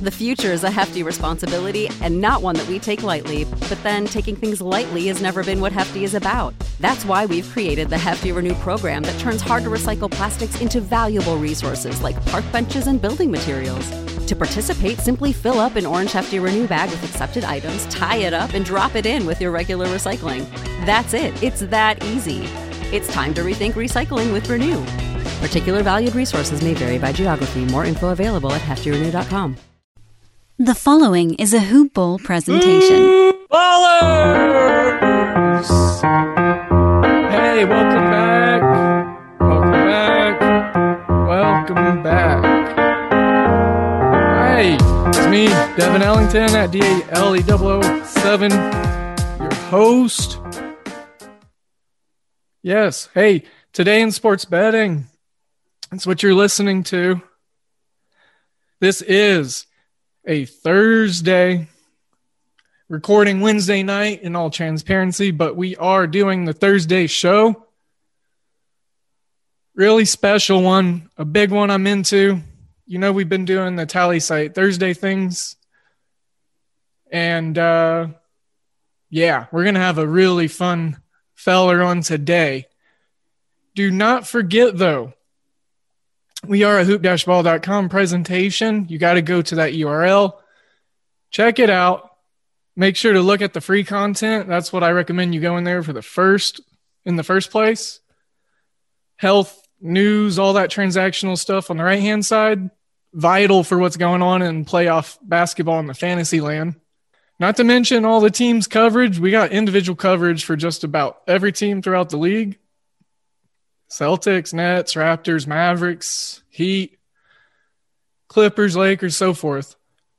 The future is a hefty responsibility and not one that we take lightly, but then taking things lightly has never been what Hefty is about. That's why we've created the Hefty Renew program that turns hard-to-recycle plastics into valuable resources like park benches and building materials. To participate, simply fill up an orange Hefty Renew bag with accepted items, tie it up, and drop it in with your regular recycling. That's it. It's that easy. It's time to rethink recycling with Renew. Particular valued resources may vary by geography. More info available at heftyrenew.com. The following is a Hoop Bowl presentation. Ballers! Hey, welcome back. Welcome back. Welcome back. Hey, it's me, Devin Ellington at DALE007, your host. Yes, hey, today in sports betting, that's what you're listening to. This is a Thursday, recording Wednesday night in all transparency, but we are doing the Thursday show. Really special one, a big one I'm into. You know, we've been doing the Tally Site Thursday things. And we're going to have a really fun feller on today. Do not forget, though, we are a hoop-ball.com presentation. You got to go to that URL. Check it out. Make sure to look at the free content. That's what I recommend you go in there in the first place. Health, news, all that transactional stuff on the right-hand side. Vital for what's going on in playoff basketball in the fantasy land. Not to mention all the teams' coverage. We got individual coverage for just about every team throughout the league. Celtics, Nets, Raptors, Mavericks, Heat, Clippers, Lakers, so forth.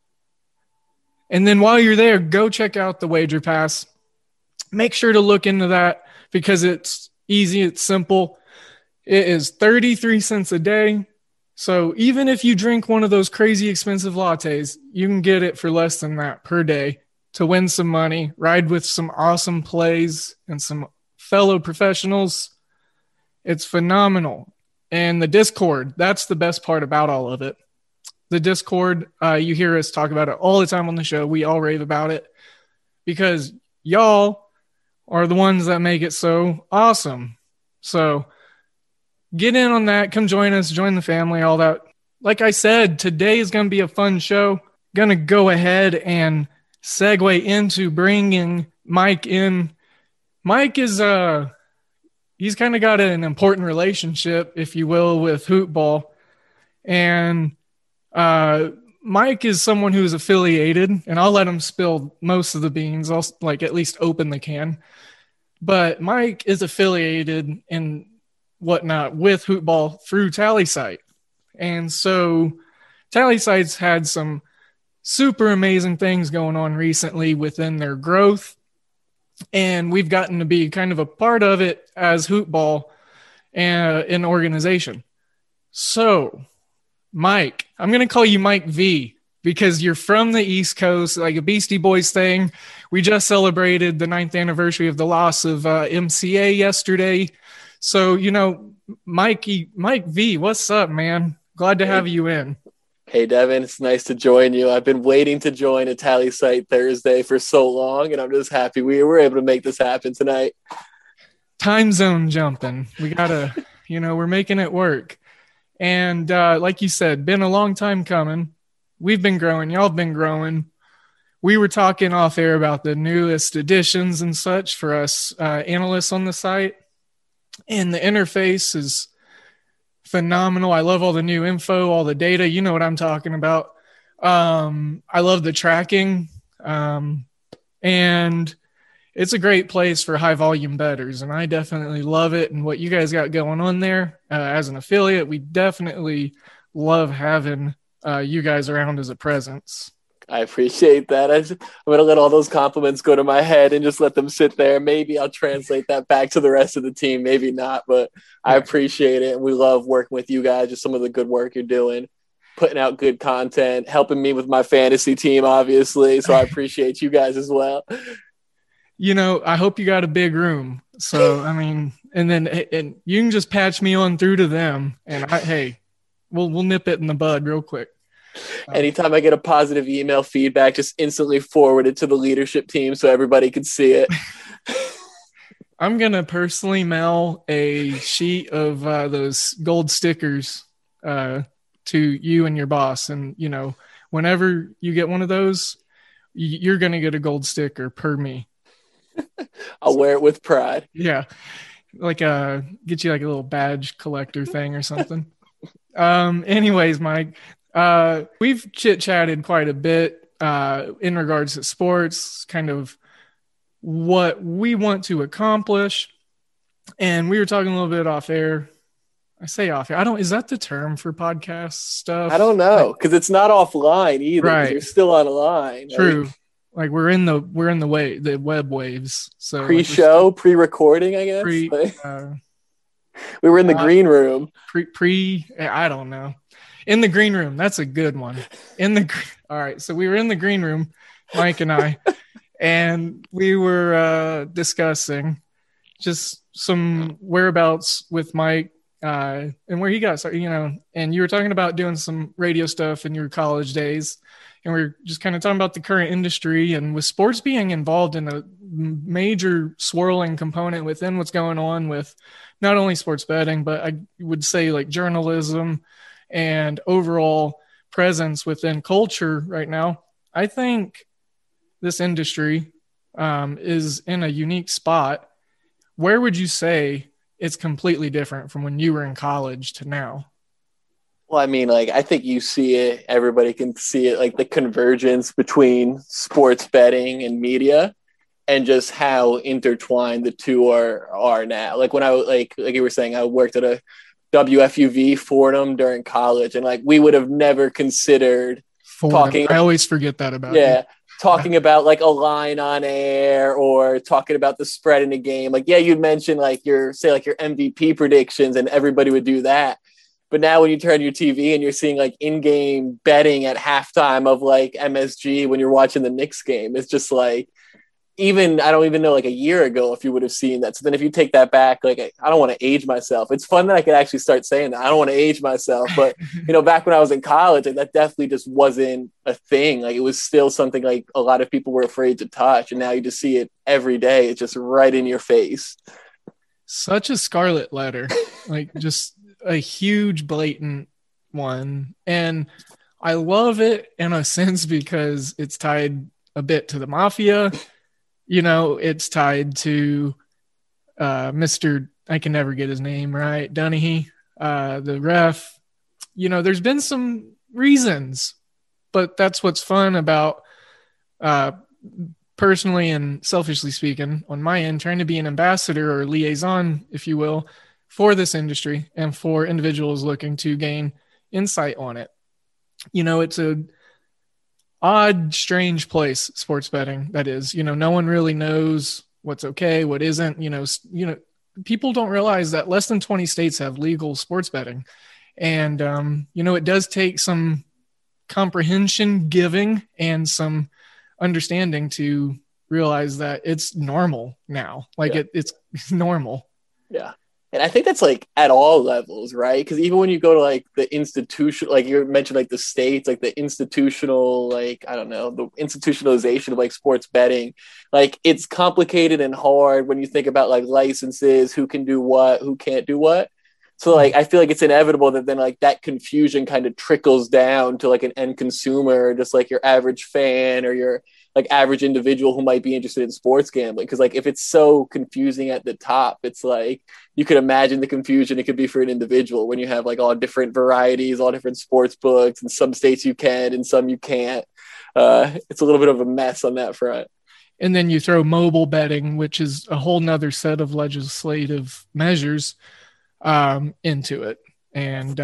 And then while you're there, go check out the Wager Pass. Make sure to look into that because it's easy, it's simple. It is 33 cents a day. So even if you drink one of those crazy expensive lattes, you can get it for less than that per day to win some money, ride with some awesome plays and some fellow professionals. It's phenomenal. And the Discord, that's the best part about all of it. The Discord, you hear us talk about it all the time on the show. We all rave about it because y'all are the ones that make it so awesome. So get in on that. Come join us. Join the family, all that. Like I said, today is going to be a fun show. Going to go ahead and segue into bringing Mike in. Mike is he's kind of got an important relationship, if you will, with Hoop Ball. And Mike is someone who's affiliated, and I'll let him spill most of the beans. I'll at least open the can. But Mike is affiliated and whatnot with Hoop Ball through Tally Site. And so Tally Site's had some super amazing things going on recently within their growth. And we've gotten to be kind of a part of it as Hoop Ball and an organization. So, Mike, I'm going to call you Mike V because you're from the East Coast, like a Beastie Boys thing. We just celebrated the 9th anniversary of the loss of MCA yesterday. So, you know, Mike V, what's up, man? Glad to have you in. Hey, Devin, it's nice to join you. I've been waiting to join a Tally Site Thursday for so long, and I'm just happy we were able to make this happen tonight. Time zone jumping. We got to, we're making it work. And like you said, been a long time coming. We've been growing. Y'all have been growing. We were talking off air about the newest additions and such for us analysts on the site. And the interface is phenomenal. I love all the new info, all the data. You know what I'm talking about. I love the tracking. And it's a great place for high volume bettors. And I definitely love it. And what you guys got going on there as an affiliate, we definitely love having you guys around as a presence. I appreciate that. I'm going to let all those compliments go to my head and just let them sit there. Maybe I'll translate that back to the rest of the team. Maybe not, but I appreciate it. And we love working with you guys, just some of the good work you're doing, putting out good content, helping me with my fantasy team, obviously. So I appreciate you guys as well. I hope you got a big room. So, and you can just patch me on through to them. And we'll nip it in the bud real quick. Anytime I get a positive email feedback, just instantly forward it to the leadership team so everybody can see it. I'm going to personally mail a sheet of those gold stickers to you and your boss. And, you know, whenever you get one of those, you're going to get a gold sticker per me. I'll wear it with pride. Yeah. Like get you like a little badge collector thing or something. Anyways, Mike, we've chit-chatted quite a bit in regards to sports, kind of what we want to accomplish. And we were talking a little bit off air. I say off air. Is that the term for podcast stuff? I don't know, because it's not offline either. Right. You're still online. True. Like we're in the the web waves. So pre-show, pre-recording, I guess. We were in the green room. I don't know. In the green room. That's a good one. All right. So we were in the green room, Mike and I, and we were discussing just some whereabouts with Mike and where he got started, you know, and you were talking about doing some radio stuff in your college days. And we're just kind of talking about the current industry, and with sports being involved in a major swirling component within what's going on with not only sports betting, but I would say like journalism and overall presence within culture right now. I think this industry is in a unique spot. Where would you say it's completely different from when you were in college to now? Well, I mean, like, I think you see it, everybody can see it, like the convergence between sports betting and media and just how intertwined the two are now. Like when like you were saying, I worked at a WFUV Fordham during college, and like we would have never considered talking. I always forget that about you. Talking about like a line on air or talking about the spread in a game. Like, yeah, you'd mention like your MVP predictions and everybody would do that. But now when you turn your TV and you're seeing like in-game betting at halftime of like MSG when you're watching the Knicks game, it's just like, I don't even know like a year ago if you would have seen that. So then if you take that back, like, I don't want to age myself. It's fun that I could actually start saying that. I don't want to age myself. But, you know, back when I was in college, like, that definitely just wasn't a thing. Like it was still something like a lot of people were afraid to touch. And now you just see it every day. It's just right in your face. Such a scarlet letter. Like just a huge blatant one, and I love it in a sense because it's tied a bit to the mafia, you know, it's tied to Mr. I can never get his name right, Dunahee, the ref. You know, there's been some reasons, but that's what's fun about personally and selfishly speaking on my end, trying to be an ambassador or liaison, if you will, for this industry and for individuals looking to gain insight on it. You know, it's a odd, strange place, sports betting, that is. You know, no one really knows what's okay, what isn't. You know, people don't realize that less than 20 states have legal sports betting. And, you know, it does take some comprehension giving and some understanding to realize that it's normal now. Like it's normal. Yeah. And I think that's like at all levels, right? Because even when you go to like the institution, like you mentioned, like the states, like the institutional, like, I don't know, the institutionalization of like sports betting, like it's complicated and hard when you think about like licenses, who can do what, who can't do what. So like, I feel like it's inevitable that then like that confusion kind of trickles down to like an end consumer, just like your average fan or your like average individual who might be interested in sports gambling. Cause like, if it's so confusing at the top, it's like, you could imagine the confusion it could be for an individual when you have like all different varieties, all different sports books. In some states you can, and some you can't. It's a little bit of a mess on that front. And then you throw mobile betting, which is a whole nother set of legislative measures into it. And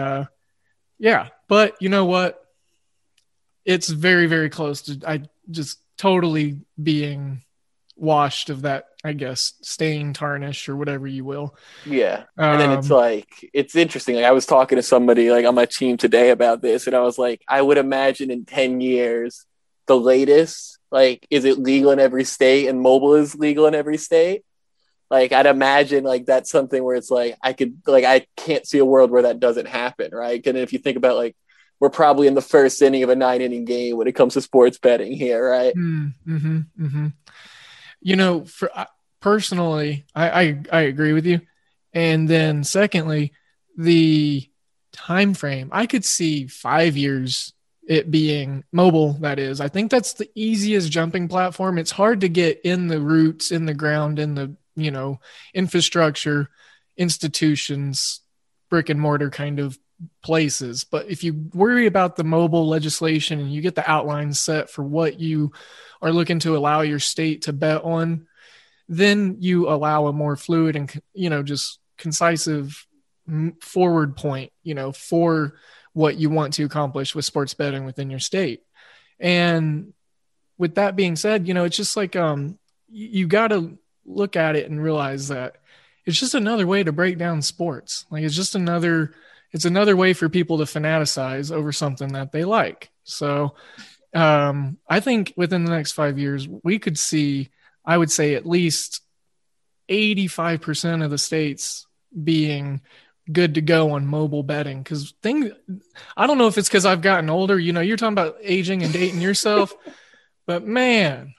but you know what? It's very, very close to I just totally being washed of that, I guess, stain, tarnish, or whatever you will. Yeah. And then it's like, it's interesting. Like I was talking to somebody like on my team today about this, and I was like, I would imagine in 10 years, the latest, like, is it legal in every state and mobile is legal in every state? Like, I'd imagine like that's something where it's like, I can't see a world where that doesn't happen. Right. And if you think about like we're probably in the first inning of a 9-inning game when it comes to sports betting here, right? Mm-hmm, mm-hmm. You know, personally, I agree with you. And then secondly, the time frame, I could see 5 years it being mobile. That is, I think that's the easiest jumping platform. It's hard to get in the roots, in the ground, in the, you know, infrastructure, institutions, brick and mortar kind of places. But if you worry about the mobile legislation and you get the outlines set for what you are looking to allow your state to bet on, then you allow a more fluid and, you know, just concise forward point, you know, for what you want to accomplish with sports betting within your state. And with that being said, you know, it's just like, you got to look at it and realize that it's just another way to break down sports. Like it's another way for people to fanaticize over something that they like. So I think within the next 5 years, we could see, I would say at least 85% of the states being good to go on mobile betting. Cause I don't know if it's cause I've gotten older, you know, you're talking about aging and dating yourself, but man,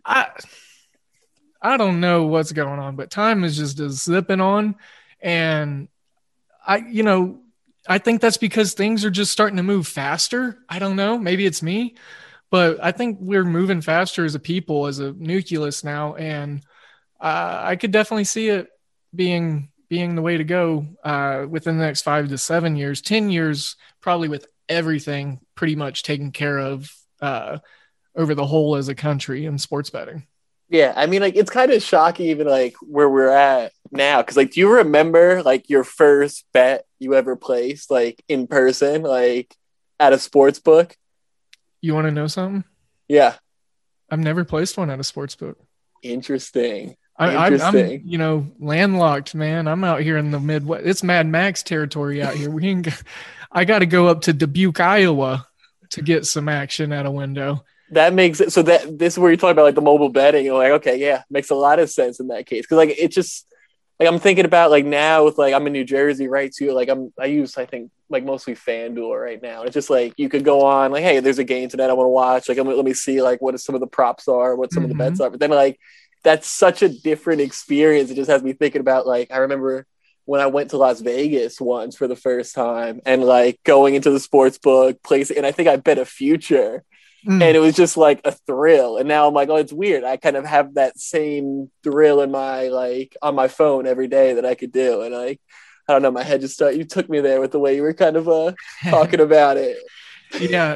I don't know what's going on, but time is just zipping on. And I think that's because things are just starting to move faster. I don't know. Maybe it's me, but I think we're moving faster as a people, as a nucleus now. And I could definitely see it being the way to go within the next 5 to 7 years, 10 years, probably with everything pretty much taken care of over the whole as a country in sports betting. Yeah, I mean, like, it's kind of shocking even, like, where we're at now. Because, like, do you remember, like, your first bet you ever placed, like, in person, like, at a sports book? You want to know something? Yeah. I've never placed one at a sports book. Interesting. I'm, you know, landlocked, man. I'm out here in the Midwest. It's Mad Max territory out here. I got to go up to Dubuque, Iowa to get some action at a window. That makes it so that this is where you're talking about like the mobile betting. You're like, okay, yeah, makes a lot of sense in that case. Cause like, it just like, I'm thinking about like now with like, I'm in New Jersey, right? Too. Like I use, I think like mostly FanDuel right now. It's just like, you could go on like, hey, there's a game tonight I want to watch. Like, let me see like what some of the props are, what some of the bets are. But then like, that's such a different experience. It just has me thinking about like, I remember when I went to Las Vegas once for the first time and like going into the sports book place. And I think I bet a future. And it was just like a thrill. And now I'm like, oh, it's weird. I kind of have that same thrill in my, like, on my phone every day that I could do. And like, I don't know, my head just started, you took me there with the way you were kind of talking about it. Yeah.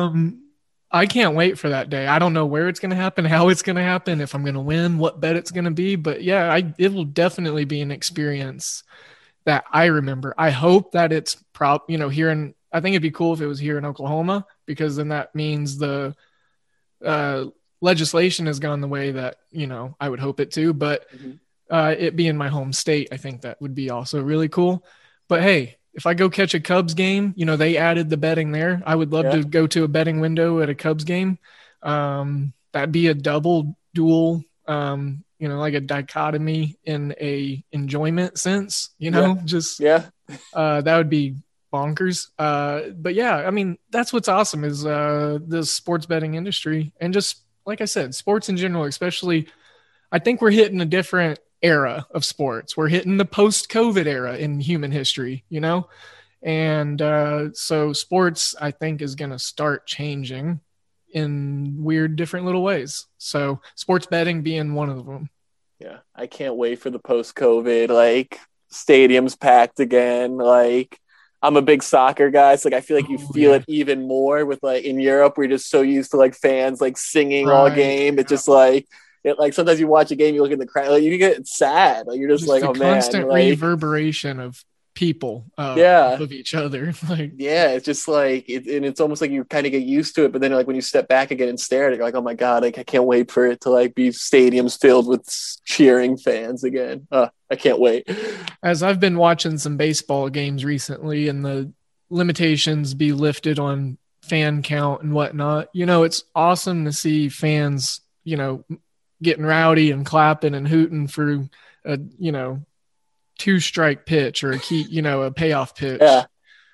I can't wait for that day. I don't know where it's going to happen, how it's going to happen, if I'm going to win, what bet it's going to be. But yeah, it will definitely be an experience that I remember. I hope that it's here in, I think it'd be cool if it was here in Oklahoma, because then that means the legislation has gone the way that, you know, I would hope it to. But it being my home state, I think that would be also really cool. But hey, if I go catch a Cubs game, you know, they added the betting there. I would love to go to a betting window at a Cubs game. That'd be a dual, you know, like a dichotomy in a enjoyment sense, you know, that would be bonkers. But yeah, I mean, that's what's awesome is the sports betting industry, and just like I said, sports in general, especially. I think we're hitting a different era of sports. We're hitting the post-COVID era in human history, you know? And so sports, I think, is going to start changing in weird, different little ways. So sports betting being one of them. Yeah, I can't wait for the post-COVID, like, stadiums packed again, like, I'm a big soccer guy, so like I feel like you feel it even more with like in Europe. We're just so used to like fans like singing all game. It's just like sometimes you watch a game, you look in the crowd, like you get sad. Like you're just like, oh man, constant reverberation of people of each other. Like it's just like and it's almost like you kind of get used to it, but then like when you step back again and stare at it, you're like, oh my god, like I can't wait for it to like be stadiums filled with cheering fans again. I can't wait. As I've been watching some baseball games recently and the limitations be lifted on fan count and whatnot, you know, it's awesome to see fans, you know, getting rowdy and clapping and hooting for a, you know, 2-strike pitch or a payoff pitch. Yeah.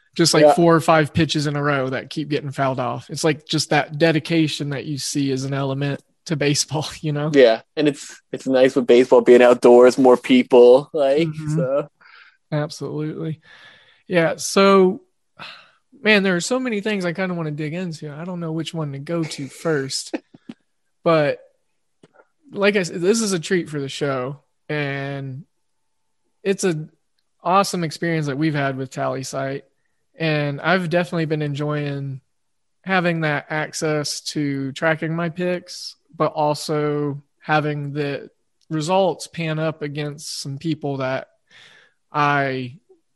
just like 4 or 5 pitches in a row that keep getting fouled off. It's like just that dedication that you see as an element to baseball, you know? Yeah. And it's nice with baseball being outdoors, more people, like, so. Absolutely. Yeah. So, man, there are so many things I kind of want to dig into. I don't know which one to go to first, but like I said, this is a treat for the show, and it's an awesome experience that we've had with Tallysight. And I've definitely been enjoying having that access to tracking my picks, but also having the results pan up against some people that I,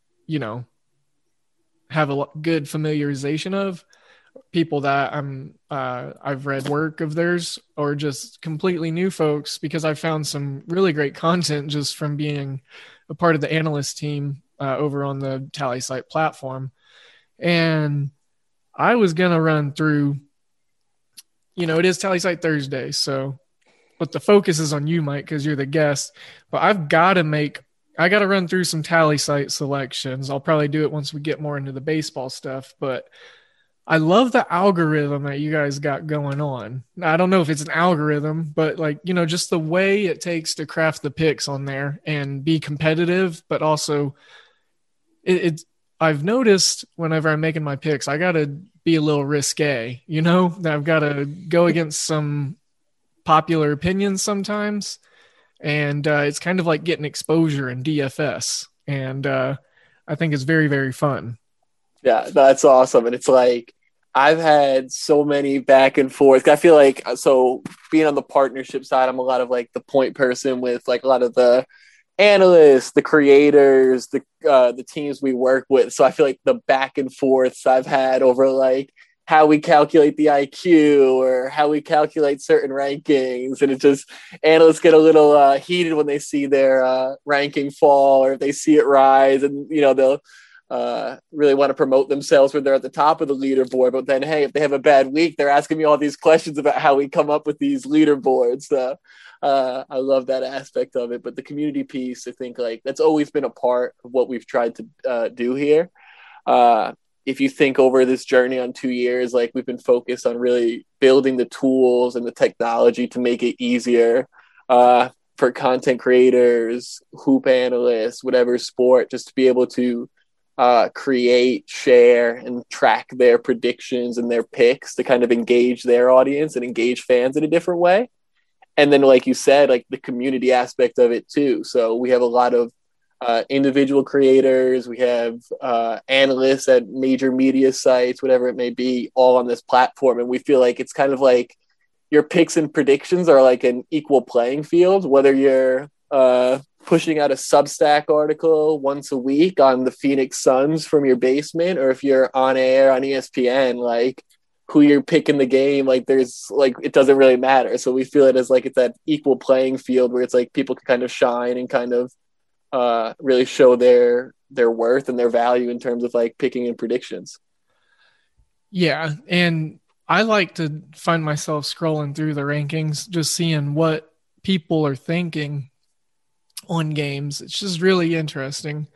have a good familiarization of, people that I've read work of theirs, or just completely new folks, because I found some really great content just from being a part of the analyst team over on the Tallysight platform. And I was going to run through, it is Tallysight Thursday. So, but the focus is on you, Mike, because you're the guest, but I got to run through some Tallysight selections. I'll probably do it once we get more into the baseball stuff, but I love the algorithm that you guys got going on. I don't know if it's an algorithm, but just the way it takes to craft the picks on there and be competitive, but also I've noticed whenever I'm making my picks, I got to be a little risque, that I've got to go against some popular opinions sometimes. And it's kind of like getting exposure in DFS. And I think it's very, very fun. Yeah, that's awesome. And it's like, I've had so many back and forth. I feel like, so being on the partnership side, I'm a lot of like the point person with like a lot of the analysts, the creators, the teams we work with. So I feel like the back and forths I've had over like how we calculate the IQ or how we calculate certain rankings. And it just, analysts get a little heated when they see their ranking fall, or if they see it rise, and, they'll really want to promote themselves when they're at the top of the leaderboard. But then, hey, if they have a bad week, they're asking me all these questions about how we come up with these leaderboards. So I love that aspect of it. But the community piece, I think like that's always been a part of what we've tried to do here. If you think over this journey on 2 years, like we've been focused on really building the tools and the technology to make it easier for content creators, hoop analysts, whatever sport, just to be able to create, share, and track their predictions and their picks to kind of engage their audience and engage fans in a different way. And then, like you said, like the community aspect of it too. So we have a lot of individual creators, we have analysts at major media sites, whatever it may be, all on this platform. And we feel like it's kind of like your picks and predictions are like an equal playing field, whether you're pushing out a Substack article once a week on the Phoenix Suns from your basement, or if you're on air on ESPN, like who you're picking the game, like there's like, it doesn't really matter. So we feel it as like it's that equal playing field where it's like people can kind of shine and kind of really show their worth and their value in terms of like picking and predictions. Yeah. And I like to find myself scrolling through the rankings, just seeing what people are thinking on games. It's just really interesting.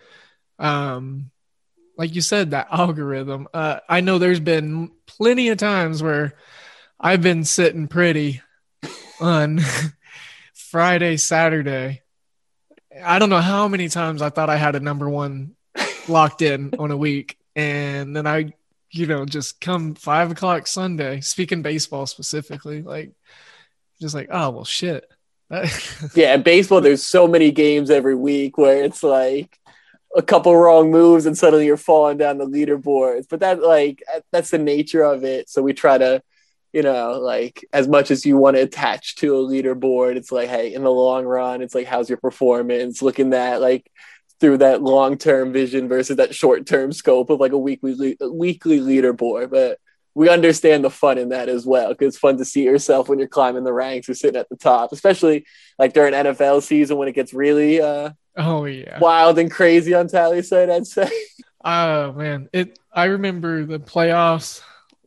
Like you said, that algorithm, I know there's been plenty of times where I've been sitting pretty on Friday, Saturday. I don't know how many times I thought I had a number one locked in on a week. And then I, just come 5 o'clock Sunday, speaking baseball specifically, like, just like, oh, well, shit. Yeah, in baseball, there's so many games every week where it's like a couple wrong moves and suddenly you're falling down the leaderboards. But that's the nature of it. So we try to, like as much as you want to attach to a leaderboard, it's like, hey, in the long run, it's like, how's your performance? Looking at like through that long-term vision versus that short-term scope of like a weekly leaderboard. But we understand the fun in that as well, because it's fun to see yourself when you're climbing the ranks or sitting at the top, especially like during NFL season when it gets really wild and crazy on Tallysight, I'd say. Oh man, I remember the playoffs.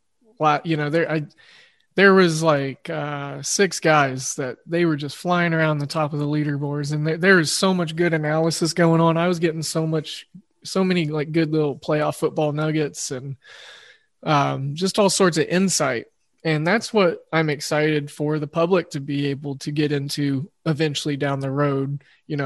There was like 6 guys that they were just flying around the top of the leaderboards, and there was so much good analysis going on. I was getting so much so many like good little playoff football nuggets and just all sorts of insight. And that's what I'm excited for the public to be able to get into eventually down the road,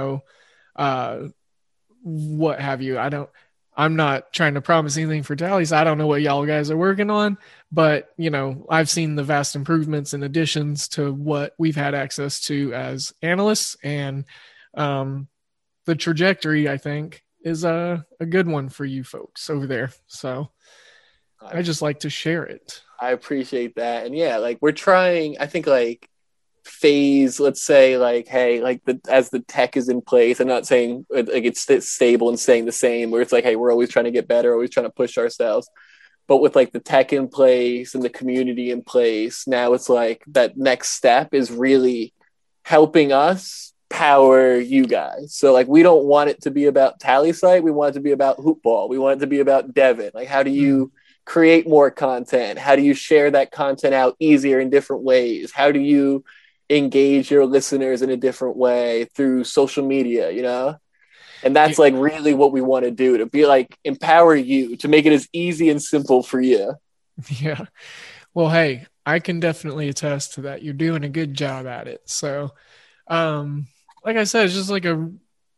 what have you. I'm not trying to promise anything for Tallies. I don't know what y'all guys are working on, but I've seen the vast improvements and additions to what we've had access to as analysts, and the trajectory, I think, is a good one for you folks over there. So I just like to share it. I appreciate that. And yeah, like we're trying, I think like phase, let's say like, hey, like as the tech is in place, I'm not saying like it's stable and staying the same, where it's like, hey, we're always trying to get better, always trying to push ourselves. But with like the tech in place and the community in place, now it's like that next step is really helping us power you guys. So like we don't want it to be about Tally Site, we want it to be about Hoopball, we want it to be about Devin. Like how do you create more content? How do you share that content out easier in different ways? How do you engage your listeners in a different way through social media, And that's like really what we want to do, to be like empower you, to make it as easy and simple for you. Yeah. Well, hey, I can definitely attest to that. You're doing a good job at it. So, like I said, it's just like a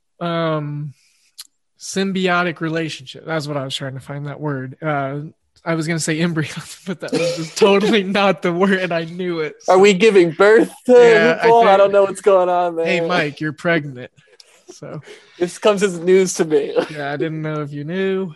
symbiotic relationship. That's what I was trying to find, that word. I was going to say embryo, but that was just totally not the word, and I knew it. So. Are we giving birth to Hoopball? I don't know what's going on there. Hey, Mike, you're pregnant. So this comes as news to me. Yeah, I didn't know if you knew,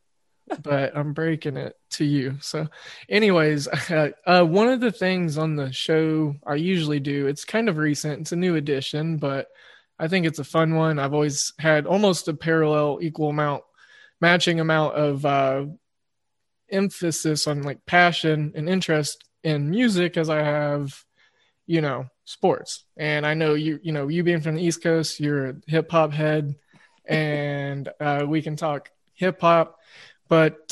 but I'm breaking it to you. So anyways, one of the things on the show I usually do, it's kind of recent, it's a new addition, but I think it's a fun one. I've always had almost a parallel, matching amount of emphasis on like passion and interest in music as I have, sports. And I know you being from the East Coast, you're a hip hop head, and we can talk hip hop, but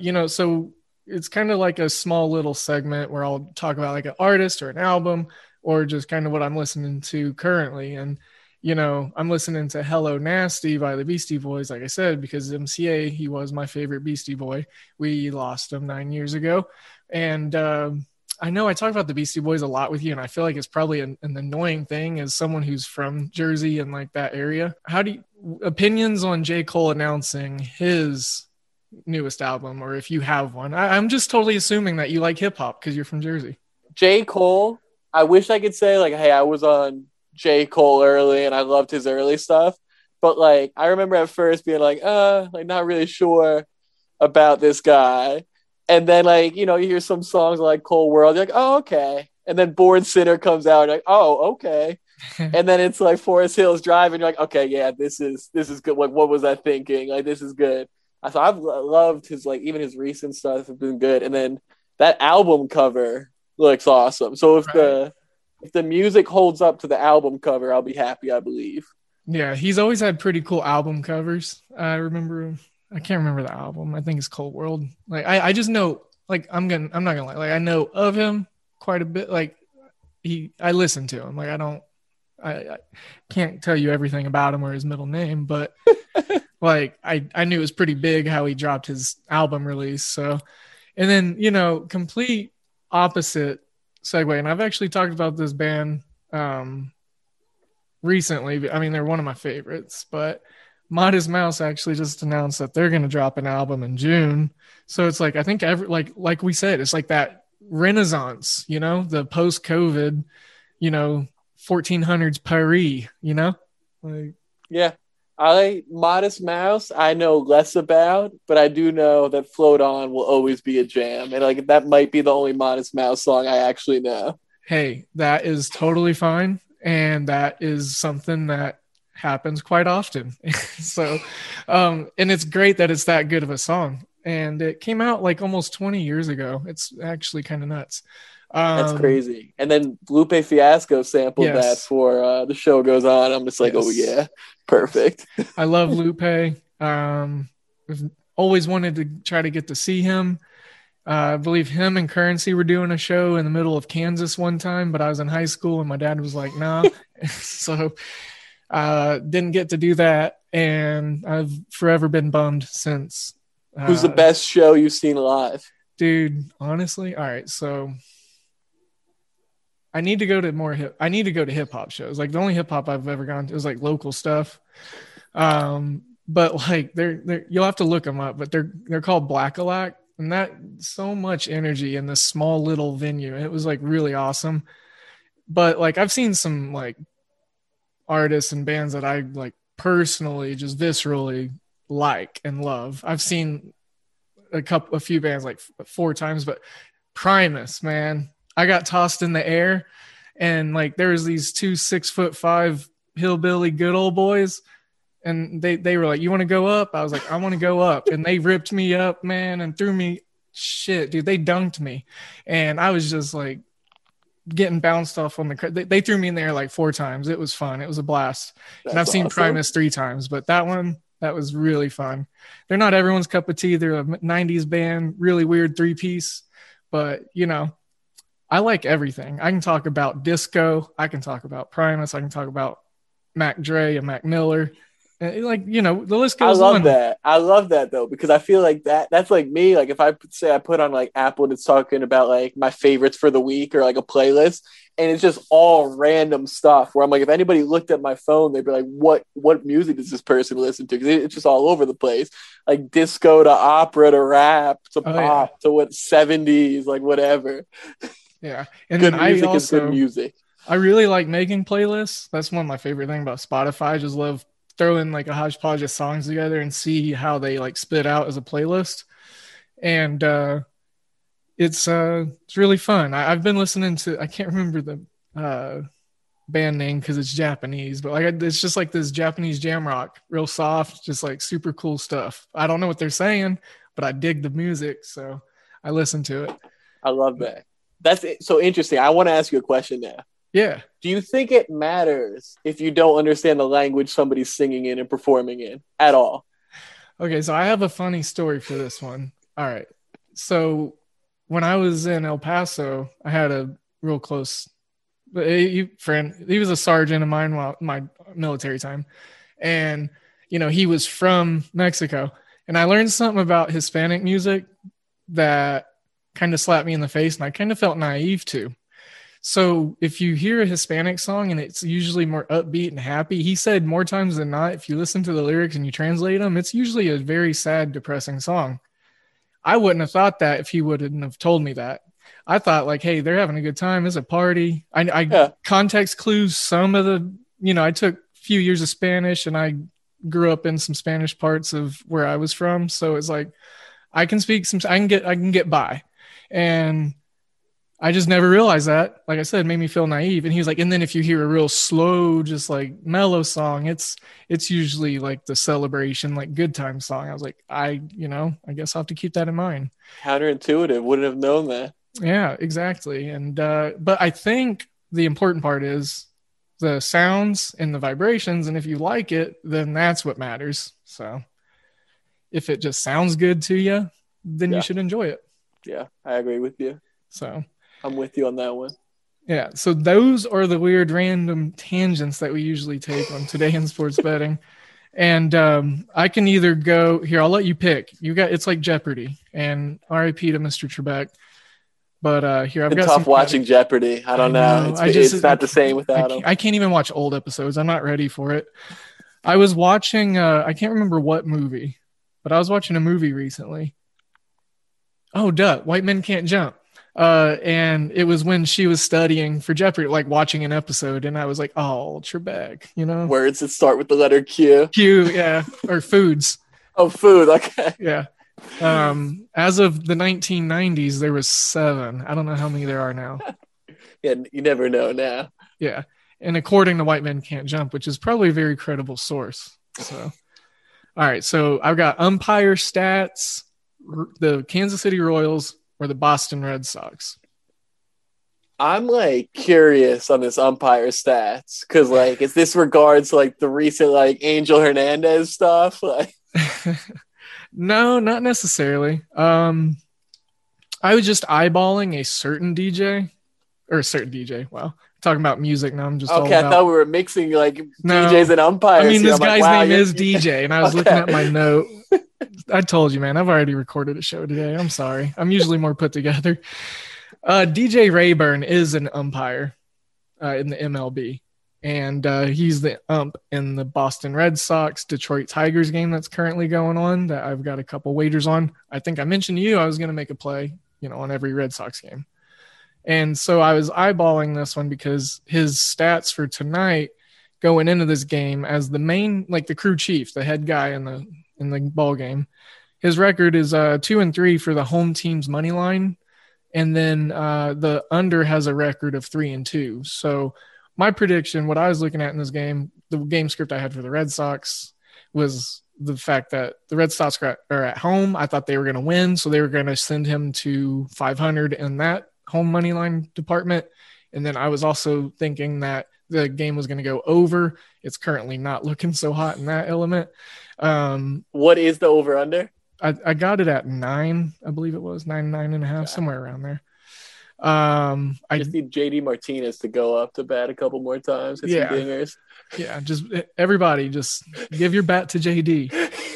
so it's kind of like a small little segment where I'll talk about like an artist or an album or just kind of what I'm listening to currently. And I'm listening to Hello Nasty by the Beastie Boys, like I said, because MCA, he was my favorite Beastie Boy. We lost him 9 years ago. And I know I talk about the Beastie Boys a lot with you, and I feel like it's probably an annoying thing as someone who's from Jersey and like that area. How do you, opinions on J. Cole announcing his newest album, or if you have one? I'm just totally assuming that you like hip hop because you're from Jersey. J. Cole, I wish I could say like, hey, I was on J. Cole early and I loved his early stuff, but like I remember at first being like not really sure about this guy, and then like you hear some songs like Cold World, you're like, oh okay, and then Born Sinner comes out, and you're like, oh okay, and then it's like Forest Hills Drive, and you're like, okay, yeah, this is good. Like what was I thinking? Like this is good. So I've loved his like even his recent stuff has been good, and then that album cover looks awesome. So if the music holds up to the album cover, I'll be happy, I believe. Yeah, he's always had pretty cool album covers. I can't remember the album. I think it's Cold World. Like I just know, like I'm not gonna lie, like I know of him quite a bit. Like I listen to him. Like I can't tell you everything about him or his middle name, but like I knew it was pretty big how he dropped his album release. So, and then complete opposite segue, and I've actually talked about this band recently. I mean, they're one of my favorites, but Modest Mouse actually just announced that they're going to drop an album in June. So it's like, I think like we said, it's like that renaissance, the post-COVID, 1400s Paris, like, yeah. Modest Mouse, I know less about, but I do know that Float On will always be a jam. And like that might be the only Modest Mouse song I actually know. Hey, that is totally fine. And that is something that happens quite often. So, and it's great that it's that good of a song. And it came out like almost 20 years ago. It's actually kind of nuts. That's crazy. And then Lupe Fiasco sampled that for The Show Goes On. I'm just like, oh yeah, perfect. I love Lupe. I've always wanted to try to get to see him. I believe him and Currency were doing a show in the middle of Kansas one time, but I was in high school and my dad was like, no. So didn't get to do that. and I've forever been bummed since. Who's the best show you've seen live? Dude, honestly, all right, so I need to go to hip hop shows. Like the only hip hop I've ever gone to is like local stuff. But like they're you'll have to look them up, but they're called Black-A-Lack, and that so much energy in this small little venue. It was like really awesome. But like I've seen some like artists and bands that I like personally just viscerally like and love. I've seen a few bands like 4 times, but Primus, man, I got tossed in the air, and like there was these 2 6'5" hillbilly good old boys, and they were like, "You want to go up?" I was like, "I want to go up," and they ripped me up, man, and threw me shit, dude. They dunked me, and I was just like getting bounced off on they threw me in there like 4 times. It was fun. It was a blast. And I've seen awesome. Primus 3 times, but that was really fun. They're not everyone's cup of tea. They're a 90s band, really weird 3-piece, but you know, I like everything. I can talk about disco. I can talk about Primus. I can talk about Mac Dre and Mac Miller. And like, you know, the list goes on. I love that though, because I feel like that's like me. Like if I say I put on like Apple and it's talking about like my favorites for the week or like a playlist, and it's just all random stuff where I'm like, if anybody looked at my phone, they'd be like, what music does this person listen to? Because it's just all over the place. Like disco to opera to rap to pop to what 70s, like whatever. Yeah. And good then music is good music. I really like making playlists. That's one of my favorite things about Spotify. I just love throwing like a hodgepodge of songs together and see how they like spit out as a playlist. And it's really fun. I've been listening to, I can't remember the band name because it's Japanese, but like it's just like this Japanese jam rock, real soft, just like super cool stuff. I don't know what they're saying, but I dig the music, so I listen to it. I love that. That's so interesting. I want to ask you a question now. Yeah. Do you think it matters if you don't understand the language somebody's singing in and performing in at all? Okay, so I have a funny story for this one. All right. So when I was in El Paso, I had a real close friend. He was a sergeant of mine while my military time. And, you know, he was from Mexico. And I learned something about Hispanic music that kind of slapped me in the face, and I kind of felt naive to. So if you hear a Hispanic song and it's usually more upbeat and happy, he said more times than not, if you listen to the lyrics and you translate them, it's usually a very sad, depressing song. I wouldn't have thought that if he wouldn't have told me that. I thought like, hey, they're having a good time. It's a party. I context clues some of the, you know, I took a few years of Spanish and I grew up in some Spanish parts of where I was from. So it's like, I can get by. And I just never realized that. Like I said, it made me feel naive. And he was like, and then if you hear a real slow, just like mellow song, it's usually like the celebration, like good time song. I was like, I guess I'll have to keep that in mind. Counterintuitive. Wouldn't have known that. Yeah, exactly. And, but I think the important part is the sounds and the vibrations. And if you like it, then that's what matters. So if it just sounds good to you, then you should enjoy it. Yeah, I agree with you. So I'm with you on that one. Yeah, so those are the weird random tangents that we usually take on Today in Sports Betting. And I can either go here, I'll let you pick. It's like Jeopardy, and RIP to Mr. Trebek. But here I've got tough watching Jeopardy. I don't know. It's not the same without him. I can't even watch old episodes. I'm not ready for it. I was watching I can't remember what movie, but I was watching a movie recently. Oh, White Men Can't Jump. And it was when she was studying for Jeopardy, like watching an episode, and I was like, oh, Trebek, you know? Words that start with the letter Q. Q, yeah. Or foods. Oh, food, okay. Yeah. As of the 1990s, there was 7. I don't know how many there are now. Yeah, you never know now. Yeah. And according to White Men Can't Jump, which is probably a very credible source. So, all right. So I've got umpire stats, the Kansas City Royals or the Boston Red Sox. I'm like curious on this umpire stats because like is this regards to like the recent like Angel Hernandez stuff? Like no, not necessarily. I was just eyeballing a certain DJ or a certain DJ. Wow. Talking about music now. I'm just all Okay, I about. thought we were mixing like No. DJs and umpires. I mean, here. this I'm like, guy's wow, name you're- is DJ, and I was Okay. looking at my note. I told you, man, I've already recorded a show today. I'm sorry. I'm usually more put together. DJ Rayburn is an umpire in the MLB, and he's the ump in the Boston Red Sox Detroit Tigers game that's currently going on that I've got a couple wagers on. I think I mentioned to you I was going to make a play, on every Red Sox game. And so I was eyeballing this one because his stats for tonight going into this game as the main, like the crew chief, the head guy in the ball game, his record is 2-3 for the home team's money line. And then the under has a record of 3-2. So my prediction, what I was looking at in this game, the game script I had for the Red Sox was the fact that the Red Sox are at home. I thought they were going to win. So they were going to send him to 500 in that home money line department. And then I was also thinking that the game was going to go over. It's currently not looking so hot in that element. What is the over under? I got it at 9, I believe it was 9.5, somewhere around there. I just need JD Martinez to go up to bat a couple more times. Hit some dingers. Yeah, just everybody just give your bat to JD.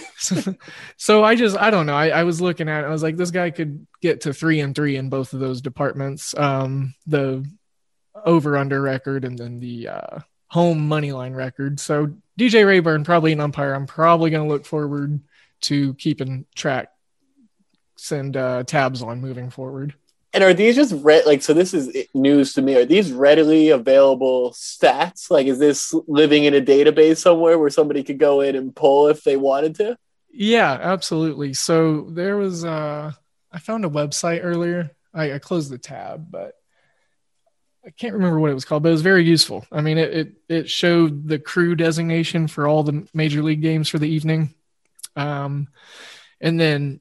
So I don't know. I was looking at it. I was like, this guy could get to 3-3 in both of those departments. The over under record and then the home money line record. So DJ Rayburn, probably an umpire I'm probably going to look forward to keeping track, send tabs on moving forward. And are these just so this is news to me. Are these readily available stats? Like, is this living in a database somewhere where somebody could go in and pull if they wanted to? Yeah, absolutely. So there was, I found a website earlier. I closed the tab, but I can't remember what it was called, but it was very useful. I mean, it showed the crew designation for all the major league games for the evening. And then,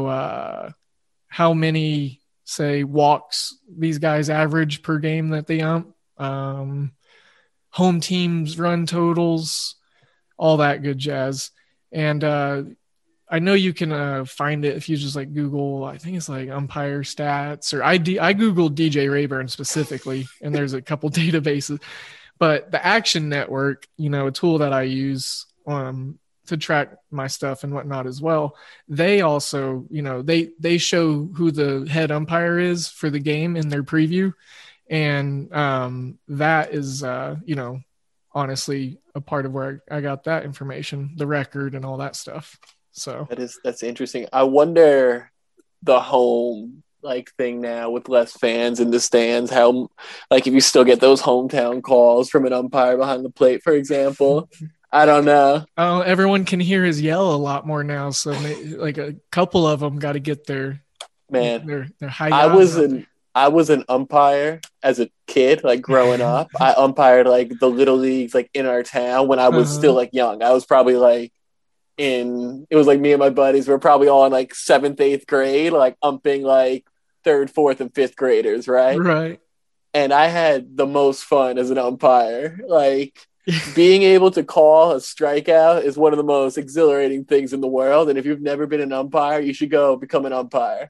how many, say, walks these guys average per game that they ump, home teams run totals, all that good jazz. And I know you can find it if you just like Google, I think it's like umpire stats, or I Googled DJ Rayburn specifically, and there's a couple databases, but the Action Network, a tool that I use to track my stuff and whatnot as well. They also, they show who the head umpire is for the game in their preview. And that is, honestly a part of where I got that information, the record and all that stuff. So that's interesting. I wonder the home thing now with less fans in the stands, how if you still get those hometown calls from an umpire behind the plate, for example. I don't know. Oh, everyone can hear his yell a lot more now. So a couple of them got to get their high. I was an umpire as a kid, growing up. I umpired the little leagues in our town when I was still young. I was probably it was me and my buddies were probably all in 7th, 8th grade, umping 3rd, 4th, and 5th graders, right? Right. And I had the most fun as an umpire. Being able to call a strikeout is one of the most exhilarating things in the world. And if you've never been an umpire, you should go become an umpire.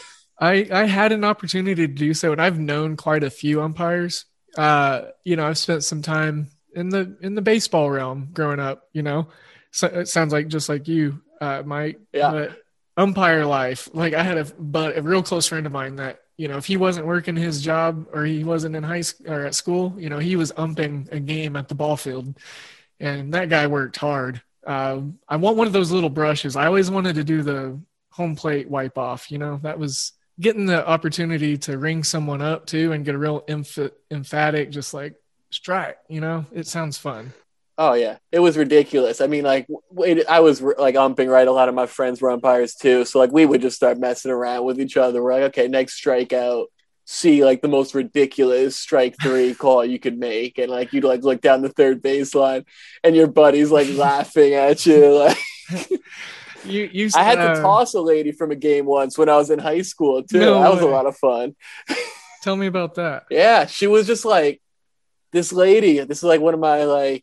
I had an opportunity to do so, and I've known quite a few umpires. I've spent some time in the baseball realm growing up, So it sounds like just like you, Mike. Yeah. But umpire life, I had a real close friend of mine that, if he wasn't working his job or he wasn't in high school or at school, he was umping a game at the ball field, and that guy worked hard. I want one of those little brushes. I always wanted to do the home plate wipe off. That was getting the opportunity to ring someone up too and get a real emphatic, just strike. It sounds fun. Oh yeah, it was ridiculous. I mean, I was umping, right? A lot of my friends were umpires too, so we would just start messing around with each other. We're okay, next strikeout, see the most ridiculous strike 3 call you could make, and you'd look down the third baseline, and your buddy's laughing at you. I had to toss a lady from a game once when I was in high school too. No that was way. a lot of fun. Tell me about that. Yeah, she was just this lady. This is one of my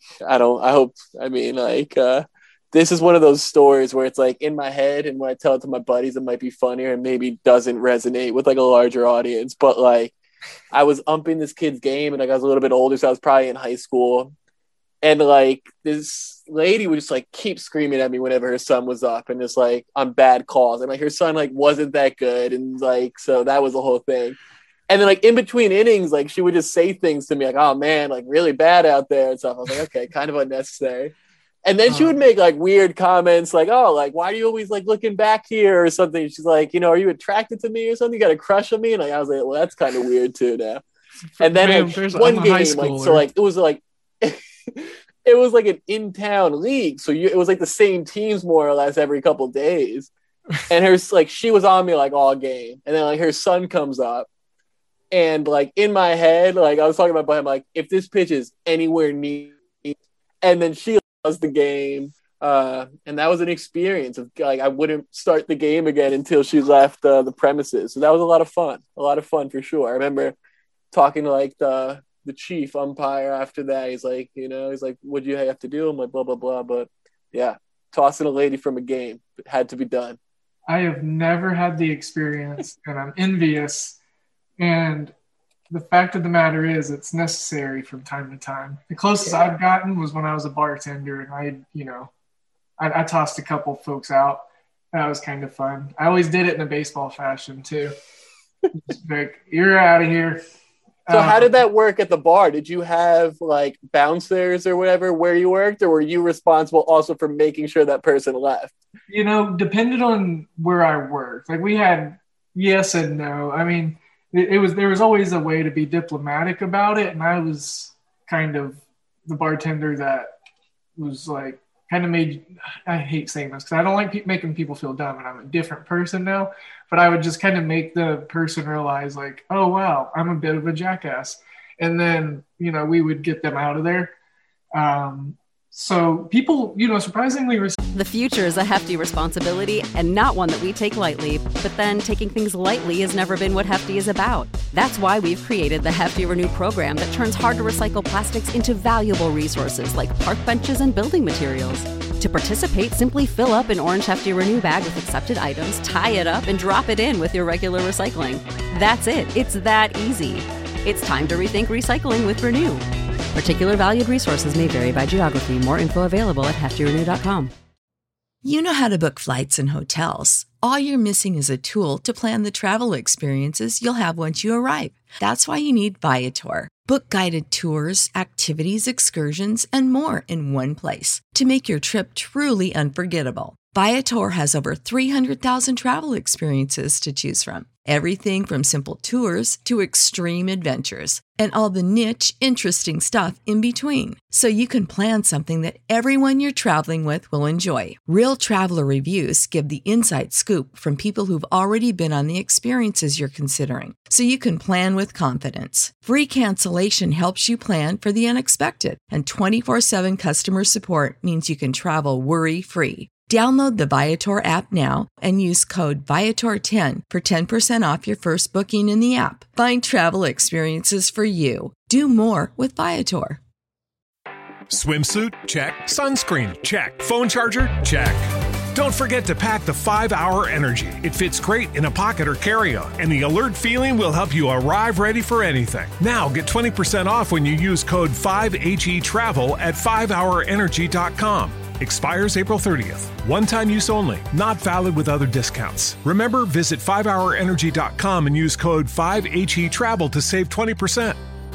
this is one of those stories where it's in my head, and when I tell it to my buddies, it might be funnier and maybe doesn't resonate with a larger audience. But I was umping this kid's game, and like I was a little bit older, so I was probably in high school. And like this lady would just like keep screaming at me whenever her son was up, and just like on bad calls. And like her son like wasn't that good, and like so that was the whole thing. And then like in between innings, like she would just say things to me like, "Oh man, like really bad out there" and stuff. I was like, okay, kind of unnecessary. And then she would make like weird comments like, "Oh, like why are you always like looking back here or something?" She's like, "You know, are you attracted to me or something? You got a crush on me?" And like I was like, "Well, that's kind of weird too now." And then like, one game, like so, like it was like it was like an in-town league, so it was like the same teams more or less every couple of days. And her like she was on me like all game, and then like her son comes up. And like in my head, like I was talking about him, like if this pitch is anywhere near, and then she lost the game, and that was an experience of like I wouldn't start the game again until she left the premises. So that was a lot of fun for sure. I remember talking to like the chief umpire after that. He's like, what do you have to do? I'm like, blah blah blah. But yeah, tossing a lady from a game, it had to be done. I have never had the experience, and I'm envious. And the fact of the matter is it's necessary from time to time. The closest I've gotten was when I was a bartender, and I tossed a couple folks out. That was kind of fun. I always did it in a baseball fashion too. Like, you're out of here. So how did that work at the bar? Did you have like bouncers or whatever where you worked, or were you responsible also for making sure that person left? Depended on where I worked. Like we had yes and no. I mean, there was always a way to be diplomatic about it, and I was kind of the bartender that was like kind of made. I hate saying this because I don't like making people feel dumb, and I'm a different person now. But I would just kind of make the person realize, like, oh wow, I'm a bit of a jackass, and then we would get them out of there. So people, surprisingly. The future is a hefty responsibility and not one that we take lightly, but then taking things lightly has never been what Hefty is about. That's why we've created the Hefty Renew program that turns hard-to-recycle plastics into valuable resources like park benches and building materials. To participate, simply fill up an orange Hefty Renew bag with accepted items, tie it up, and drop it in with your regular recycling. That's it. It's that easy. It's time to rethink recycling with Renew. Particular valued resources may vary by geography. More info available at heftyrenew.com. You know how to book flights and hotels. All you're missing is a tool to plan the travel experiences you'll have once you arrive. That's why you need Viator. Book guided tours, activities, excursions, and more in one place to make your trip truly unforgettable. Viator has over 300,000 travel experiences to choose from. Everything from simple tours to extreme adventures and all the niche, interesting stuff in between. So you can plan something that everyone you're traveling with will enjoy. Real traveler reviews give the inside scoop from people who've already been on the experiences you're considering. So you can plan with confidence. Free cancellation helps you plan for the unexpected. And 24/7 customer support means you can travel worry-free. Download the Viator app now and use code Viator10 for 10% off your first booking in the app. Find travel experiences for you. Do more with Viator. Swimsuit? Check. Sunscreen? Check. Phone charger? Check. Don't forget to pack the 5-Hour Energy. It fits great in a pocket or carry-on, and the alert feeling will help you arrive ready for anything. Now get 20% off when you use code 5HETRAVEL at 5hourenergy.com. Expires April 30th. One-time use only. Not valid with other discounts. Remember, visit 5hourenergy.com and use code 5HETRAVEL to save 20%.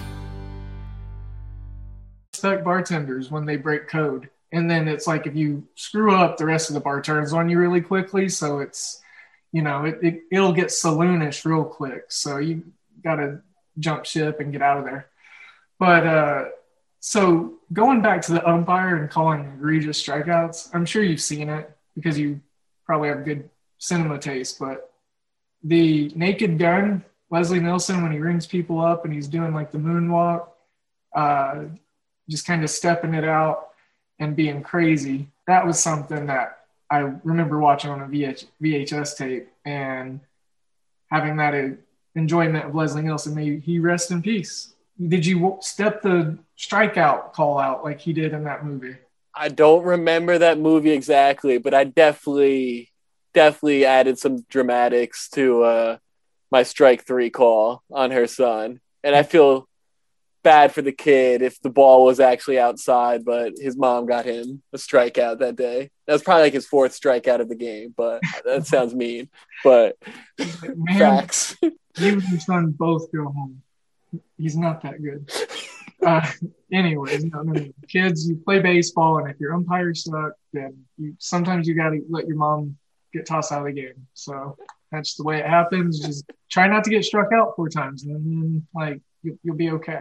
Respect bartenders when they break code. And then it's like if you screw up, the rest of the bar turns on you really quickly. So it's, it'll get saloonish real quick. So you got to jump ship and get out of there. But so going back to the umpire and calling egregious strikeouts, I'm sure you've seen it because you probably have good cinema taste. But the Naked Gun, Leslie Nielsen, when he rings people up and he's doing like the moonwalk, just kind of stepping it out and being crazy. That was something that I remember watching on a VHS tape and having that enjoyment of Leslie Nielsen. May he rest in peace. Did you step the strikeout call out like he did in that movie? I don't remember that movie exactly, but I definitely added some dramatics to my strike 3 call on her son. And I feel bad for the kid if the ball was actually outside, but his mom got him a strikeout that day. That was probably like his 4th strikeout of the game, but that sounds mean. But Man, facts. You and your son both go home. He's not that good. Anyways, no. Kids, you play baseball, and if your umpire suck, then sometimes you got to let your mom get tossed out of the game. So that's the way it happens. Just try not to get struck out 4 times, and then like you'll be okay.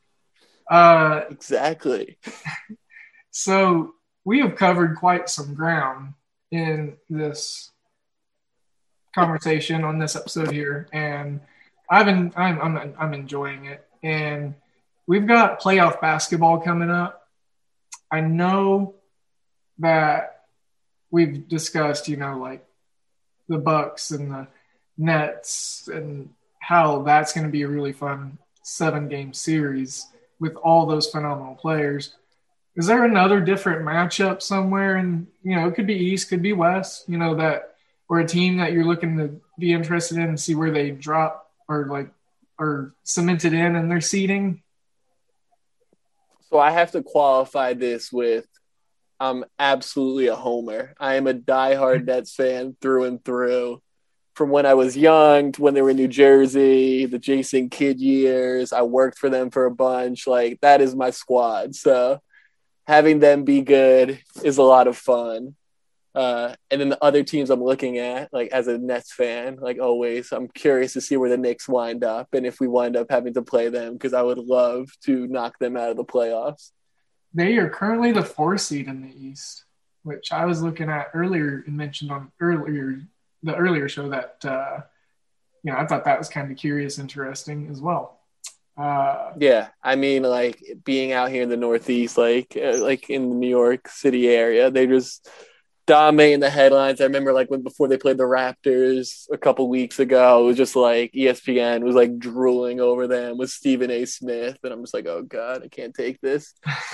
Exactly. So we have covered quite some ground in this conversation on this episode here, and I'm enjoying it. And we've got playoff basketball coming up. I know that we've discussed, like the Bucks and the Nets and how that's going to be a really fun 7-game series with all those phenomenal players. Is there another different matchup somewhere? And, it could be East, could be West, that or a team that you're looking to be interested in and see where they drop or cemented in their seeding? So I have to qualify this with I'm absolutely a homer. I am a diehard Nets fan through and through. From when I was young to when they were in New Jersey, the Jason Kidd years, I worked for them for a bunch. Like, that is my squad. So having them be good is a lot of fun. And then the other teams I'm looking at, like as a Nets fan, like always, I'm curious to see where the Knicks wind up and if we wind up having to play them, because I would love to knock them out of the playoffs. They are currently the 4th seed in the East, which I was looking at earlier and mentioned on the earlier show that, I thought that was kind of curious, interesting as well. Yeah, I mean, like being out here in the Northeast, like in the New York City area, they just dominating the headlines. I remember before they played the Raptors a couple weeks ago, it was just like ESPN was like drooling over them with Stephen A. Smith, and I'm just like, oh god, I can't take this.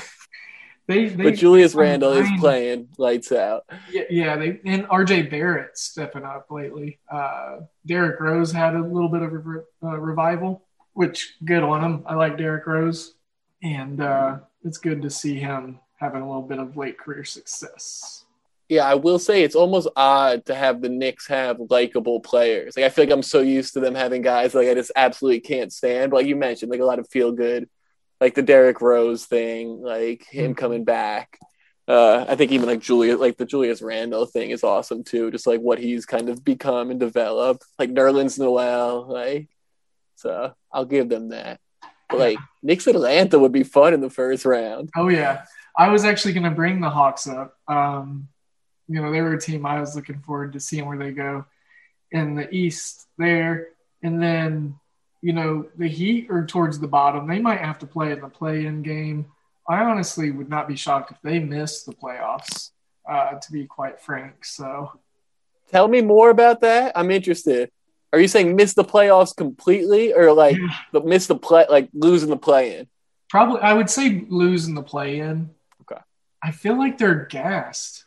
But Julius Randle is playing lights out. Yeah, and RJ Barrett stepping up lately. Derrick Rose had a little bit of a revival, which good on him. I like Derrick Rose, and it's good to see him having a little bit of late career success. Yeah, I will say it's almost odd to have the Knicks have likable players. Like, I feel like I'm so used to them having guys like I just absolutely can't stand. But like you mentioned, like a lot of feel good. Like the Derrick Rose thing, like him coming back. I think even the Julius Randle thing is awesome too. Just like what he's kind of become and developed. Like Nerlens Noel, so I'll give them that. But like Knicks Atlanta would be fun in the first round. Oh yeah, I was actually going to bring the Hawks up. They were a team I was looking forward to seeing where they go in the East there, and then. The Heat are towards the bottom. They might have to play in the play-in game. I honestly would not be shocked if they miss the playoffs, to be quite frank. So, tell me more about that. I'm interested. Are you saying miss the playoffs completely, or miss the play, like losing the play-in? Probably, I would say losing the play-in. Okay. I feel like they're gassed.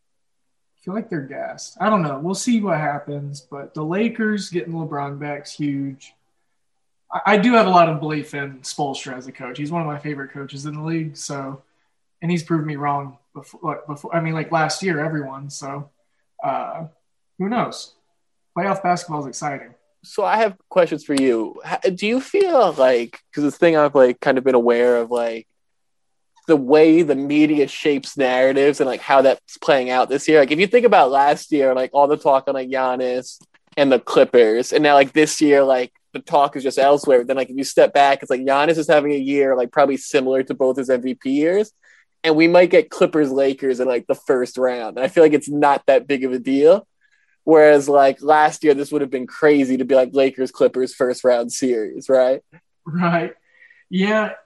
I don't know. We'll see what happens. But the Lakers getting LeBron back is huge. I do have a lot of belief in Spoelstra as a coach. He's one of my favorite coaches in the league. So, and he's proved me wrong before. Last year, everyone. So, who knows? Playoff basketball is exciting. So I have questions for you. Do you feel like, because this thing I've kind of been aware of, the way the media shapes narratives and how that's playing out this year. If you think about last year, all the talk on Giannis and the Clippers, and now this year, the talk is just elsewhere. Then if you step back, it's Giannis is having a year probably similar to both his MVP years, and we might get Clippers Lakers in the first round. And I feel like it's not that big of a deal. Whereas last year, this would have been crazy to be Lakers Clippers first round series, right? Right. Yeah.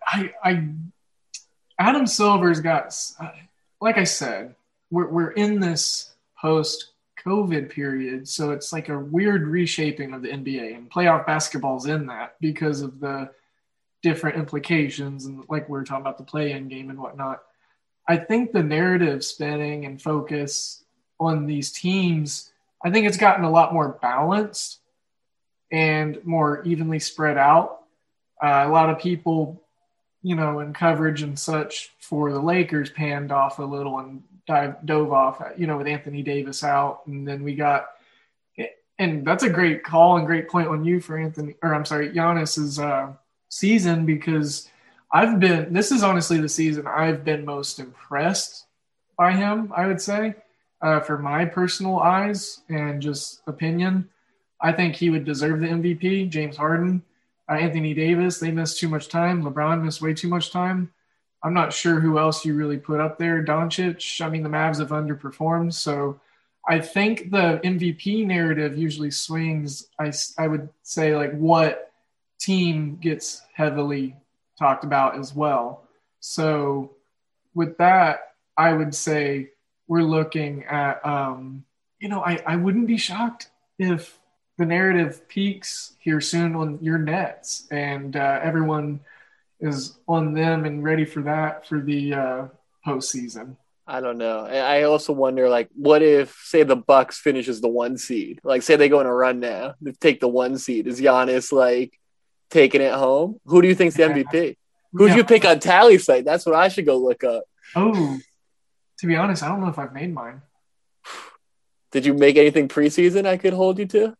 Adam Silver's got, like I said, we're in this post-COVID period, so it's a weird reshaping of the NBA, and playoff basketball's in that because of the different implications, and we were talking about the play-in game and whatnot. I think the narrative spinning and focus on these teams, I think it's gotten a lot more balanced, and more evenly spread out. A lot of people, in coverage and such for the Lakers panned off a little and dove off, with Anthony Davis out. And then we got – and that's a great call and great point on you for Giannis's season, because this is honestly the season I've been most impressed by him, I would say, for my personal eyes and just opinion. I think he would deserve the MVP. James Harden, Anthony Davis, they missed too much time. LeBron missed way too much time. I'm not sure who else you really put up there. Doncic, the Mavs have underperformed. So I think the MVP narrative usually swings. I would say, like, what team gets heavily talked about as well. So with that, I would say we're looking at, I wouldn't be shocked if the narrative peaks here soon on your Nets, and everyone is on them and ready for that for the postseason. I don't know. And I also wonder, like, what if, say, the Bucks finishes the 1 seed? Like, say they go on a run now, they take the 1 seed. Is Giannis, like, taking it home? Who do you think's the MVP? Who'd you pick on Tally site? That's what I should go look up. Oh, to be honest, I don't know if I've made mine. Did you make anything preseason I could hold you to?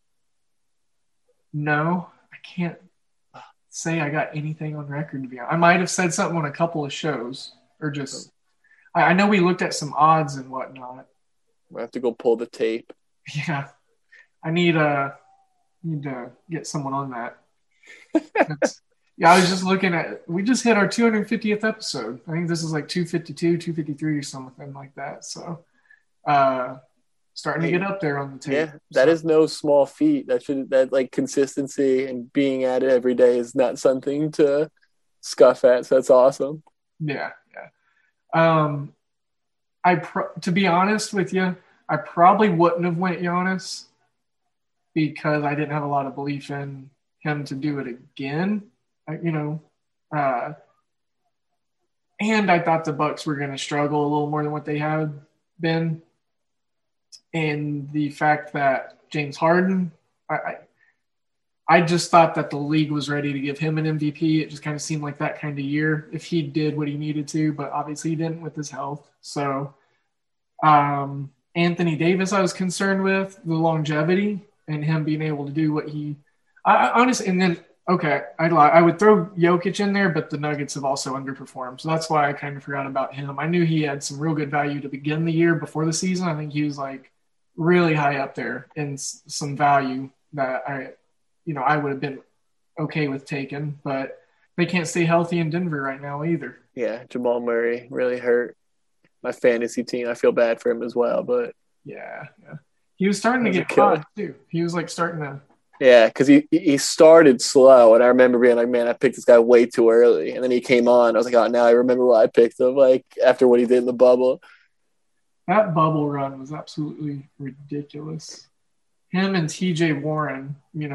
No, I can't say I got anything on record, to be honest. I might have said something on a couple of shows, or just I know we looked at some odds and whatnot. I have to go pull the tape. Yeah, I need to get someone on that. Yeah, I was just looking at. We just hit our 250th episode. I think this is like 252, 253, or something like that. So, starting to get up there on the tape. Yeah, that is no small feat. That like consistency and being at it every day is not something to scuff at. So that's awesome. Yeah. To be honest with you, I probably wouldn't have went Giannis because I didn't have a lot of belief in him to do it again. And I thought the Bucks were going to struggle a little more than what they had been. And the fact that James Harden, I just thought that the league was ready to give him an MVP. It just kind of seemed like that kind of year if he did what he needed to, but obviously he didn't with his health. So Anthony Davis, I was concerned with the longevity and him being able to do what I honestly, and then, okay, I would throw Jokic in there, but the Nuggets have also underperformed. So that's why I kind of forgot about him. I knew he had some real good value to begin the year before the season. I think he was like really high up there in some value that I would have been okay with taking, but they can't stay healthy in Denver right now either. Yeah, Jamal Murray really hurt my fantasy team. I feel bad for him as well, but yeah. He was starting to get hot too. He was like starting to. Yeah, because he started slow, and I remember being like, man, I picked this guy way too early. And then he came on. I was like, oh, now I remember why I picked him, like, after what he did in the bubble. That bubble run was absolutely ridiculous. Him and T.J. Warren,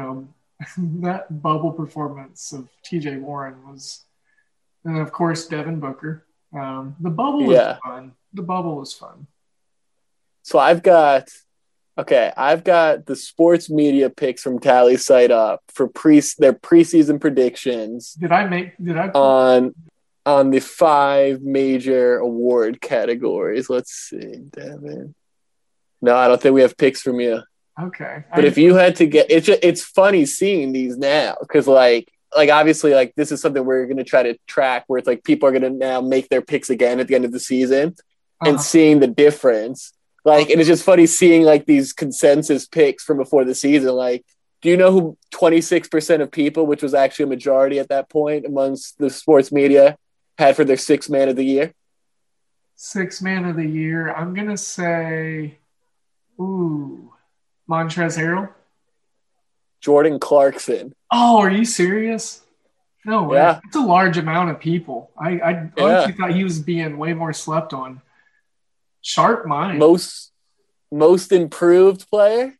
that bubble performance of T.J. Warren was – and, of course, Devin Booker. The bubble was fun. The bubble was fun. So I've got the sports media picks from Tally site up for their preseason predictions. Did I on the 5 major award categories? Let's see, Devin. No, I don't think we have picks from you. Okay. But if you had to get, it's funny seeing these now because like obviously like this is something we're going to try to track where it's like people are going to now make their picks again at the end of the season and seeing the difference. Like, and it's just funny seeing like these consensus picks from before the season. Like, do you know who 26% of people, which was actually a majority at that point amongst the sports media, had for their 6th man of the year? 6th man of the year. I'm going to say, Montrezl Harrell. Jordan Clarkson. Oh, are you serious? No way. Yeah. That's a large amount of people. I honestly thought he was being way more slept on. Sharp mind. Most improved player,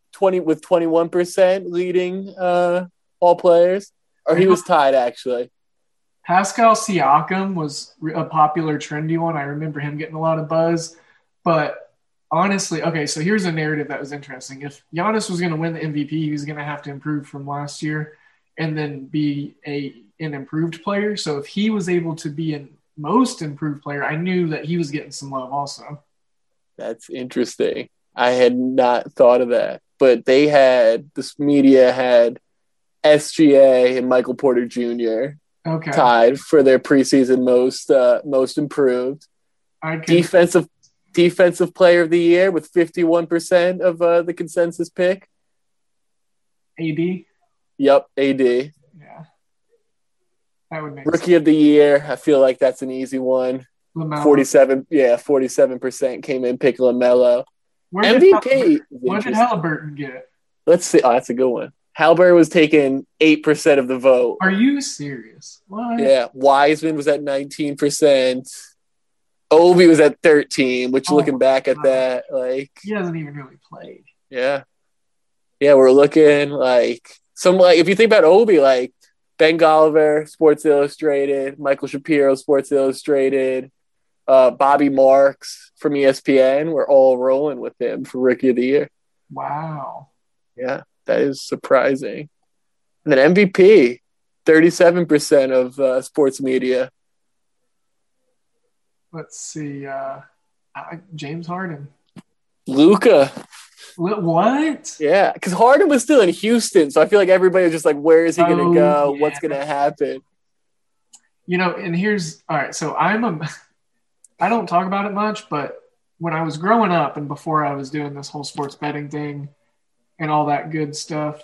21% leading all players. Or he was tied, actually. Pascal Siakam was a popular, trendy one. I remember him getting a lot of buzz. But honestly, okay, so here's a narrative that was interesting. If Giannis was going to win the MVP, he was going to have to improve from last year and then be an improved player. So if he was able to be a most improved player, I knew that he was getting some love also. That's interesting. I had not thought of that. But this media had SGA and Michael Porter Jr. tied for their preseason most improved. Defensive player of the year with 51% of the consensus pick. AD? Yep, AD. Yeah. That would make Rookie of the year, I feel like that's an easy one. LaMelo. 47% came in, pick LaMelo. MVP. What did Halliburton get? Let's see. Oh, that's a good one. Halliburton was taking 8% of the vote. Are you serious? What? Yeah. Wiseman was at 19%. Obi was at 13%, which looking back at that, like he hasn't even really played. Yeah. Yeah, we're looking like if you think about Obi, like Ben Golliver, Sports Illustrated, Michael Shapiro, Sports Illustrated, Bobby Marks from ESPN, we're all rolling with him for Rookie of the Year. Wow. Yeah, that is surprising. And then MVP, 37% of sports media. Let's see. James Harden. Luka. What? Yeah, because Harden was still in Houston, so I feel like everybody was just like, where is he going to go? Yeah. What's going to happen? And here's – all right, so I don't talk about it much, but when I was growing up and before I was doing this whole sports betting thing and all that good stuff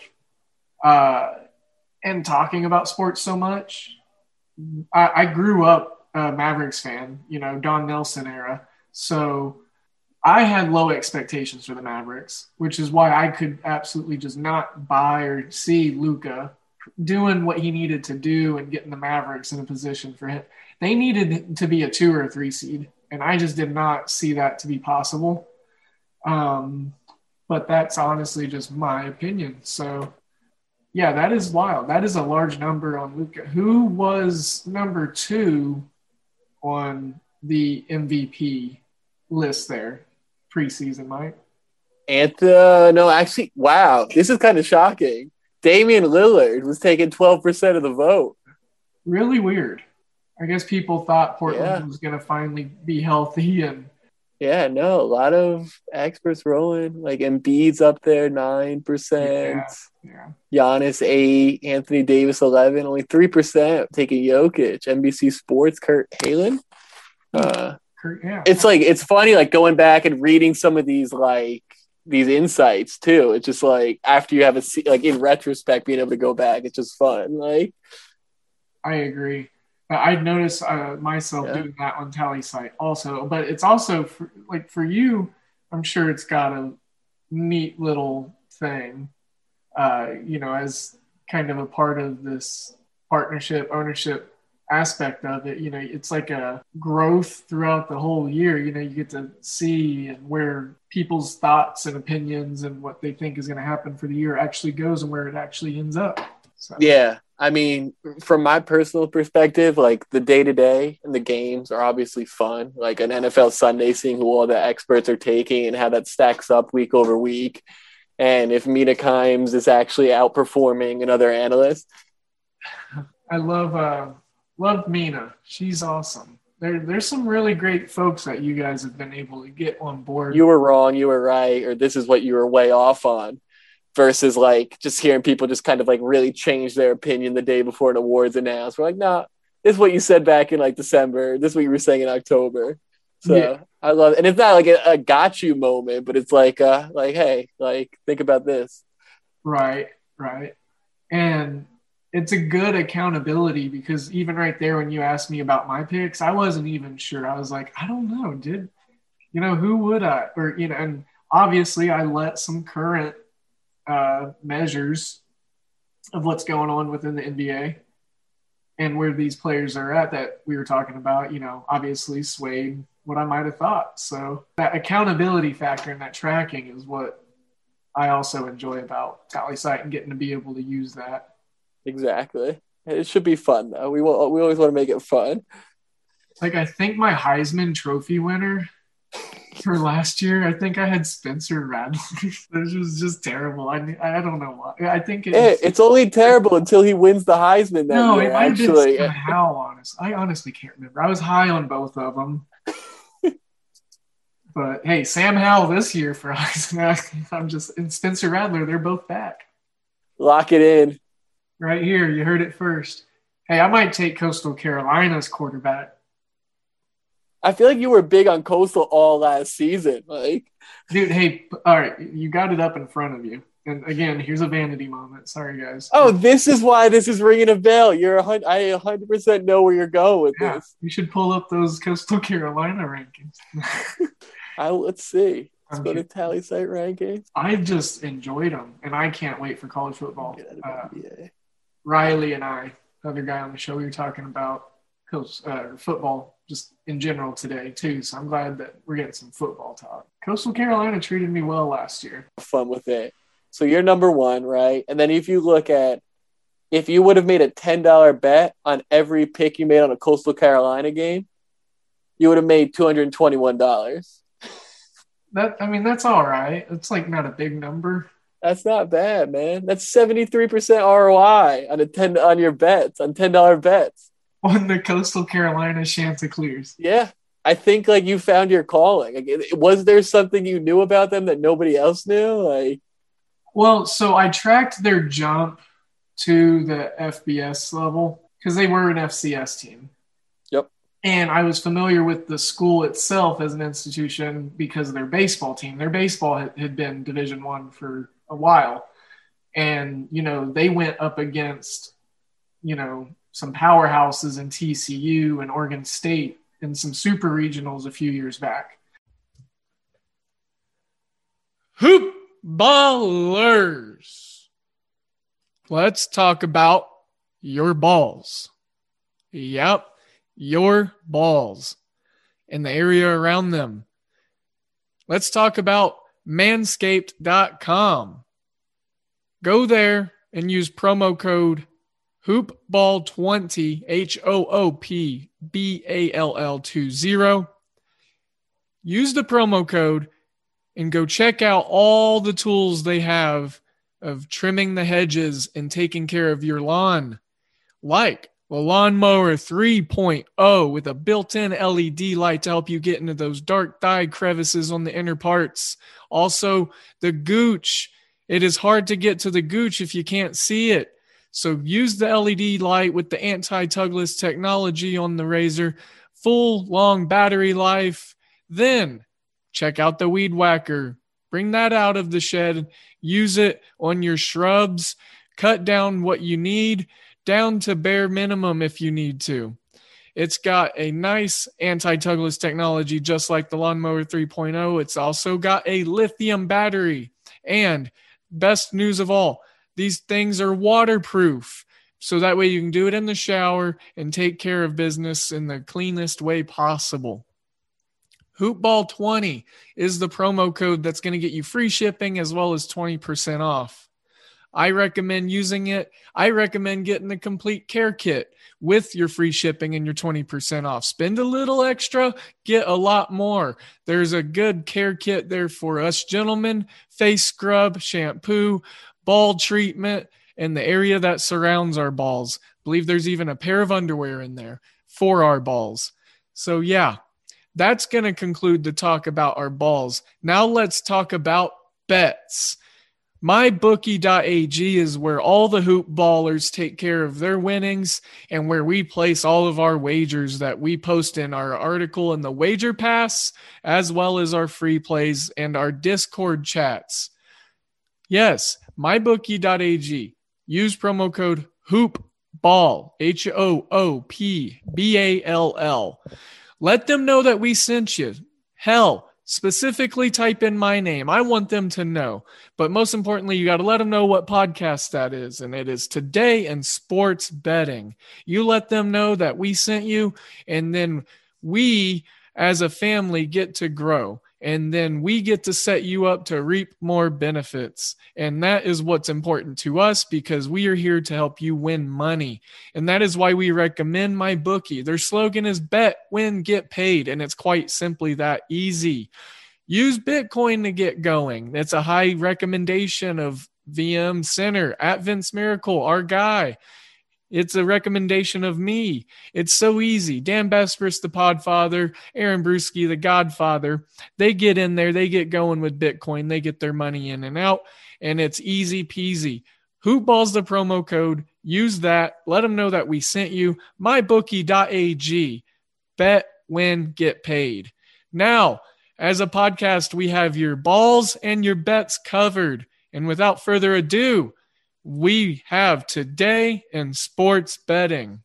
and talking about sports so much, I grew up a Mavericks fan, Don Nelson era. So I had low expectations for the Mavericks, which is why I could absolutely just not buy or see Luka doing what he needed to do and getting the Mavericks in a position for him. They needed to be a 2 or a 3 seed, and I just did not see that to be possible. But that's honestly just my opinion. So, yeah, that is wild. That is a large number on Luka. Who was number 2 on the MVP list there preseason, Mike? No, actually, wow. This is kind of shocking. Damian Lillard was taking 12% of the vote. Really weird. I guess people thought Portland was going to finally be healthy. Yeah, no, a lot of experts rolling. Like Embiid's up there, 9%. Yeah. Giannis, 8%. Anthony Davis, 11%. Only 3% taking Jokic. NBC Sports, Kurt Hallen. It's like, it's funny, like going back and reading some of these, like, these insights too. It's just like after you have like in retrospect, being able to go back, it's just fun. Like, I agree. I'd noticed myself doing that on Tally site also, but it's also for you, I'm sure it's got a neat little thing, as kind of a part of this partnership ownership aspect of it. It's like a growth throughout the whole year. You get to see where people's thoughts and opinions and what they think is going to happen for the year actually goes and where it actually ends up. So. Yeah. I mean, from my personal perspective, like the day-to-day and the games are obviously fun. Like an NFL Sunday, seeing who all the experts are taking and how that stacks up week over week. And if Mina Kimes is actually outperforming another analyst. I love Mina. She's awesome. There's some really great folks that you guys have been able to get on board. You were wrong, you were right, or this is what you were way off on. Versus like just hearing people just kind of like really change their opinion the day before an award's announced. We're like, nah, this is what you said back in like December. This is what you were saying in October. So I love it. And it's not like a got you moment, but it's like, hey, like think about this. Right. And it's a good accountability because even right there when you asked me about my picks, I wasn't even sure. I was like, I don't know, who would I? Or, and obviously I let some current measures of what's going on within the NBA and where these players are at that we were talking about, obviously swayed what I might have thought. So that accountability factor and that tracking is what I also enjoy about Tally Site and getting to be able to use that. Exactly. It should be fun though. We always want to make it fun. Like I think my Heisman Trophy winner for last year. I think I had Spencer Rattler. This was just terrible. I don't know why. I think It's only terrible until he wins the Heisman that year, it might actually. have been Sam Howell, honest. I honestly can't remember. I was high on both of them. But hey, Sam Howell this year for Heisman. And Spencer Rattler, they're both back. Lock it in. Right here, you heard it first. Hey, I might take Coastal Carolina's quarterback. I feel like you were big on Coastal all last season. Dude, hey, all right, you got it up in front of you. And again, here's a vanity moment. Sorry, guys. Oh, this is why this is ringing a bell. I 100% know where you're going with this. You should pull up those Coastal Carolina rankings. Let's see. Let's go to Tally Site rankings. I just enjoyed them, and I can't wait for college football. Riley and I, other guy on the show, we were talking about football just in general today, too. So I'm glad that we're getting some football talk. Coastal Carolina treated me well last year. Fun with it. So you're number one, right? And then if you would have made a $10 bet on every pick you made on a Coastal Carolina game, you would have made $221. That's all right. It's like not a big number. That's not bad, man. That's 73% ROI on your bets, on $10 bets. On the Coastal Carolina Chanticleers. Yeah. I think you found your calling. Was there something you knew about them that nobody else knew? Well, so I tracked their jump to the FBS level because they were an FCS team. Yep. And I was familiar with the school itself as an institution because of their baseball team. Their baseball had been Division I for a while. And, they went up against, some powerhouses in TCU and Oregon State and some super regionals a few years back. Hoop ballers. Let's talk about your balls. Yep, your balls and the area around them. Let's talk about manscaped.com. Go there and use promo code HoopBall20, HOOPBALL20. Use the promo code and go check out all the tools they have of trimming the hedges and taking care of your lawn. Like the Lawnmower 3.0 with a built-in LED light to help you get into those dark dye crevices on the inner parts. Also, the Gooch. It is hard to get to the Gooch if you can't see it. So use the LED light with the anti-tugless technology on the razor. Full, long battery life. Then check out the Weed Whacker. Bring that out of the shed. Use it on your shrubs. Cut down what you need, down to bare minimum if you need to. It's got a nice anti-tugless technology just like the Lawnmower 3.0. It's also got a lithium battery. And best news of all, these things are waterproof. So that way you can do it in the shower and take care of business in the cleanest way possible. HoopBall20 is the promo code that's going to get you free shipping as well as 20% off. I recommend using it. I recommend getting the complete care kit with your free shipping and your 20% off. Spend a little extra, get a lot more. There's a good care kit there for us gentlemen, face scrub, shampoo, ball treatment, and the area that surrounds our balls. I believe there's even a pair of underwear in there for our balls. So yeah, that's going to conclude the talk about our balls. Now let's talk about bets. MyBookie.ag is where all the hoop ballers take care of their winnings and where we place all of our wagers that we post in our article in the Wager Pass, as well as our free plays and our Discord chats. Yes, MyBookie.ag. Use promo code HOOPBALL, HOOPBALL. Let them know that we sent you. Hell, specifically type in my name. I want them to know. But most importantly, you got to let them know what podcast that is. And it is Today in Sports Betting. You let them know that we sent you, and then we as a family get to grow. And then we get to set you up to reap more benefits. And that is what's important to us because we are here to help you win money. And that is why we recommend MyBookie. Their slogan is bet, win, get paid. And it's quite simply that easy. use Bitcoin to get going. That's a high recommendation of VM Center at Vince Miracle, our guy. It's a recommendation of me. It's so easy. Dan Bespris, the Podfather, Aaron Bruski, the Godfather, they get in there, they get going with Bitcoin, they get their money in and out, and it's easy peasy. Hoopball's the promo code. Use that. Let them know that we sent you. mybookie.ag. Bet, win, get paid. Now, as a podcast, we have your balls and your bets covered. And without further ado, we have Today in Sports Betting.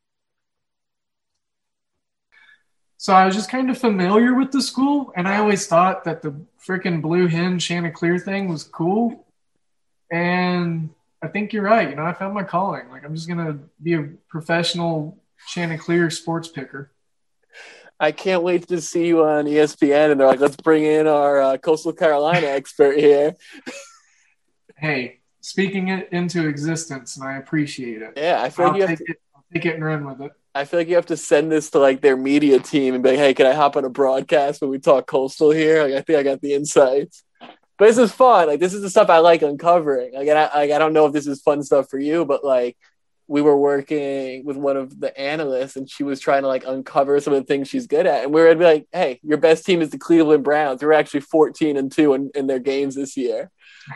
So I was just kind of familiar with the school, and I always thought that the freaking Blue Hen Chanticleer thing was cool. And I think you're right. You know, I found my calling. Like, I'm just going to be a professional Chanticleer sports picker. I can't wait to see you on ESPN, and they're like, let's bring in our Coastal Carolina expert here. Hey, speaking it into existence, and I appreciate it. Yeah, I feel like I'll take it and run with it. I feel like you have to send this to like their media team and be like, hey, can I hop on a broadcast when we talk Coastal here? Like, I think I got the insights. But this is fun. Like, this is the stuff I like uncovering. Like, and I don't know if this is fun stuff for you, but like, we were working with one of the analysts, and she was trying to like uncover some of the things she's good at. And we were gonna be like, hey, your best team is the Cleveland Browns. They're actually 14-2 in their games this year.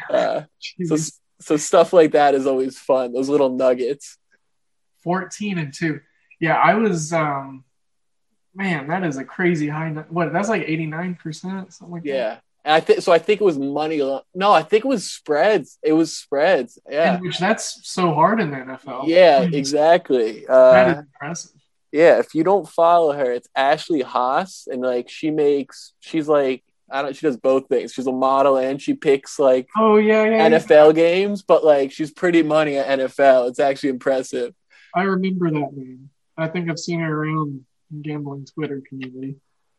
So stuff like that is always fun. Those little nuggets. 14-2. Yeah, I was man, that is a crazy high. What, that's like 89%, something like that. Yeah. And I think it was money. No, I think it was spreads. It was spreads. Yeah. Which that's so hard in the NFL. Yeah, exactly. That is impressive. Yeah, if you don't follow her, it's Ashley Haas, and like she's like, she does both things. She's a model and she picks like NFL games, but like she's pretty money at NFL. It's actually impressive. I remember that name. I think I've seen her around the gambling Twitter community.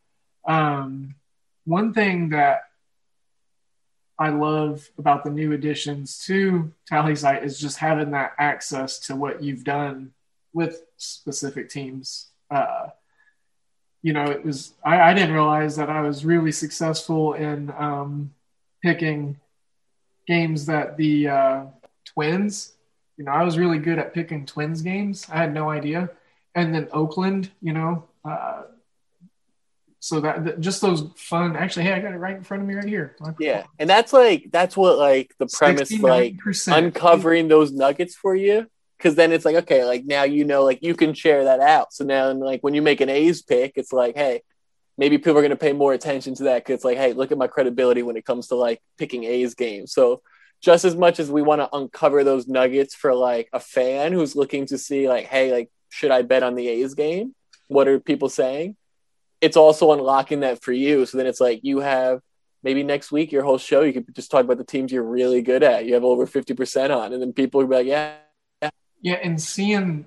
One thing that I love about the new additions to TallySight is just having that access to what you've done with specific teams. You know, it was I didn't realize that I was really successful in picking games that the Twins, you know, I was really good at picking Twins games. I had no idea. And then Oakland, you know, so that just those fun. Actually, hey, I got it right in front of me right here. Yeah, and that's what like the premise, like uncovering those nuggets for you, because then it's like, okay, like now you know, like you can share that out. So now, like when you make an A's pick, it's like, hey, maybe people are going to pay more attention to that because it's like, hey, look at my credibility when it comes to like picking A's games. So just as much as we want to uncover those nuggets for like a fan who's looking to see like, hey, like should I bet on the A's game? What are people saying? It's also unlocking that for you. So then it's like you have maybe next week, your whole show, you could just talk about the teams you're really good at. You have over 50% on, and then people will be like, yeah. And seeing,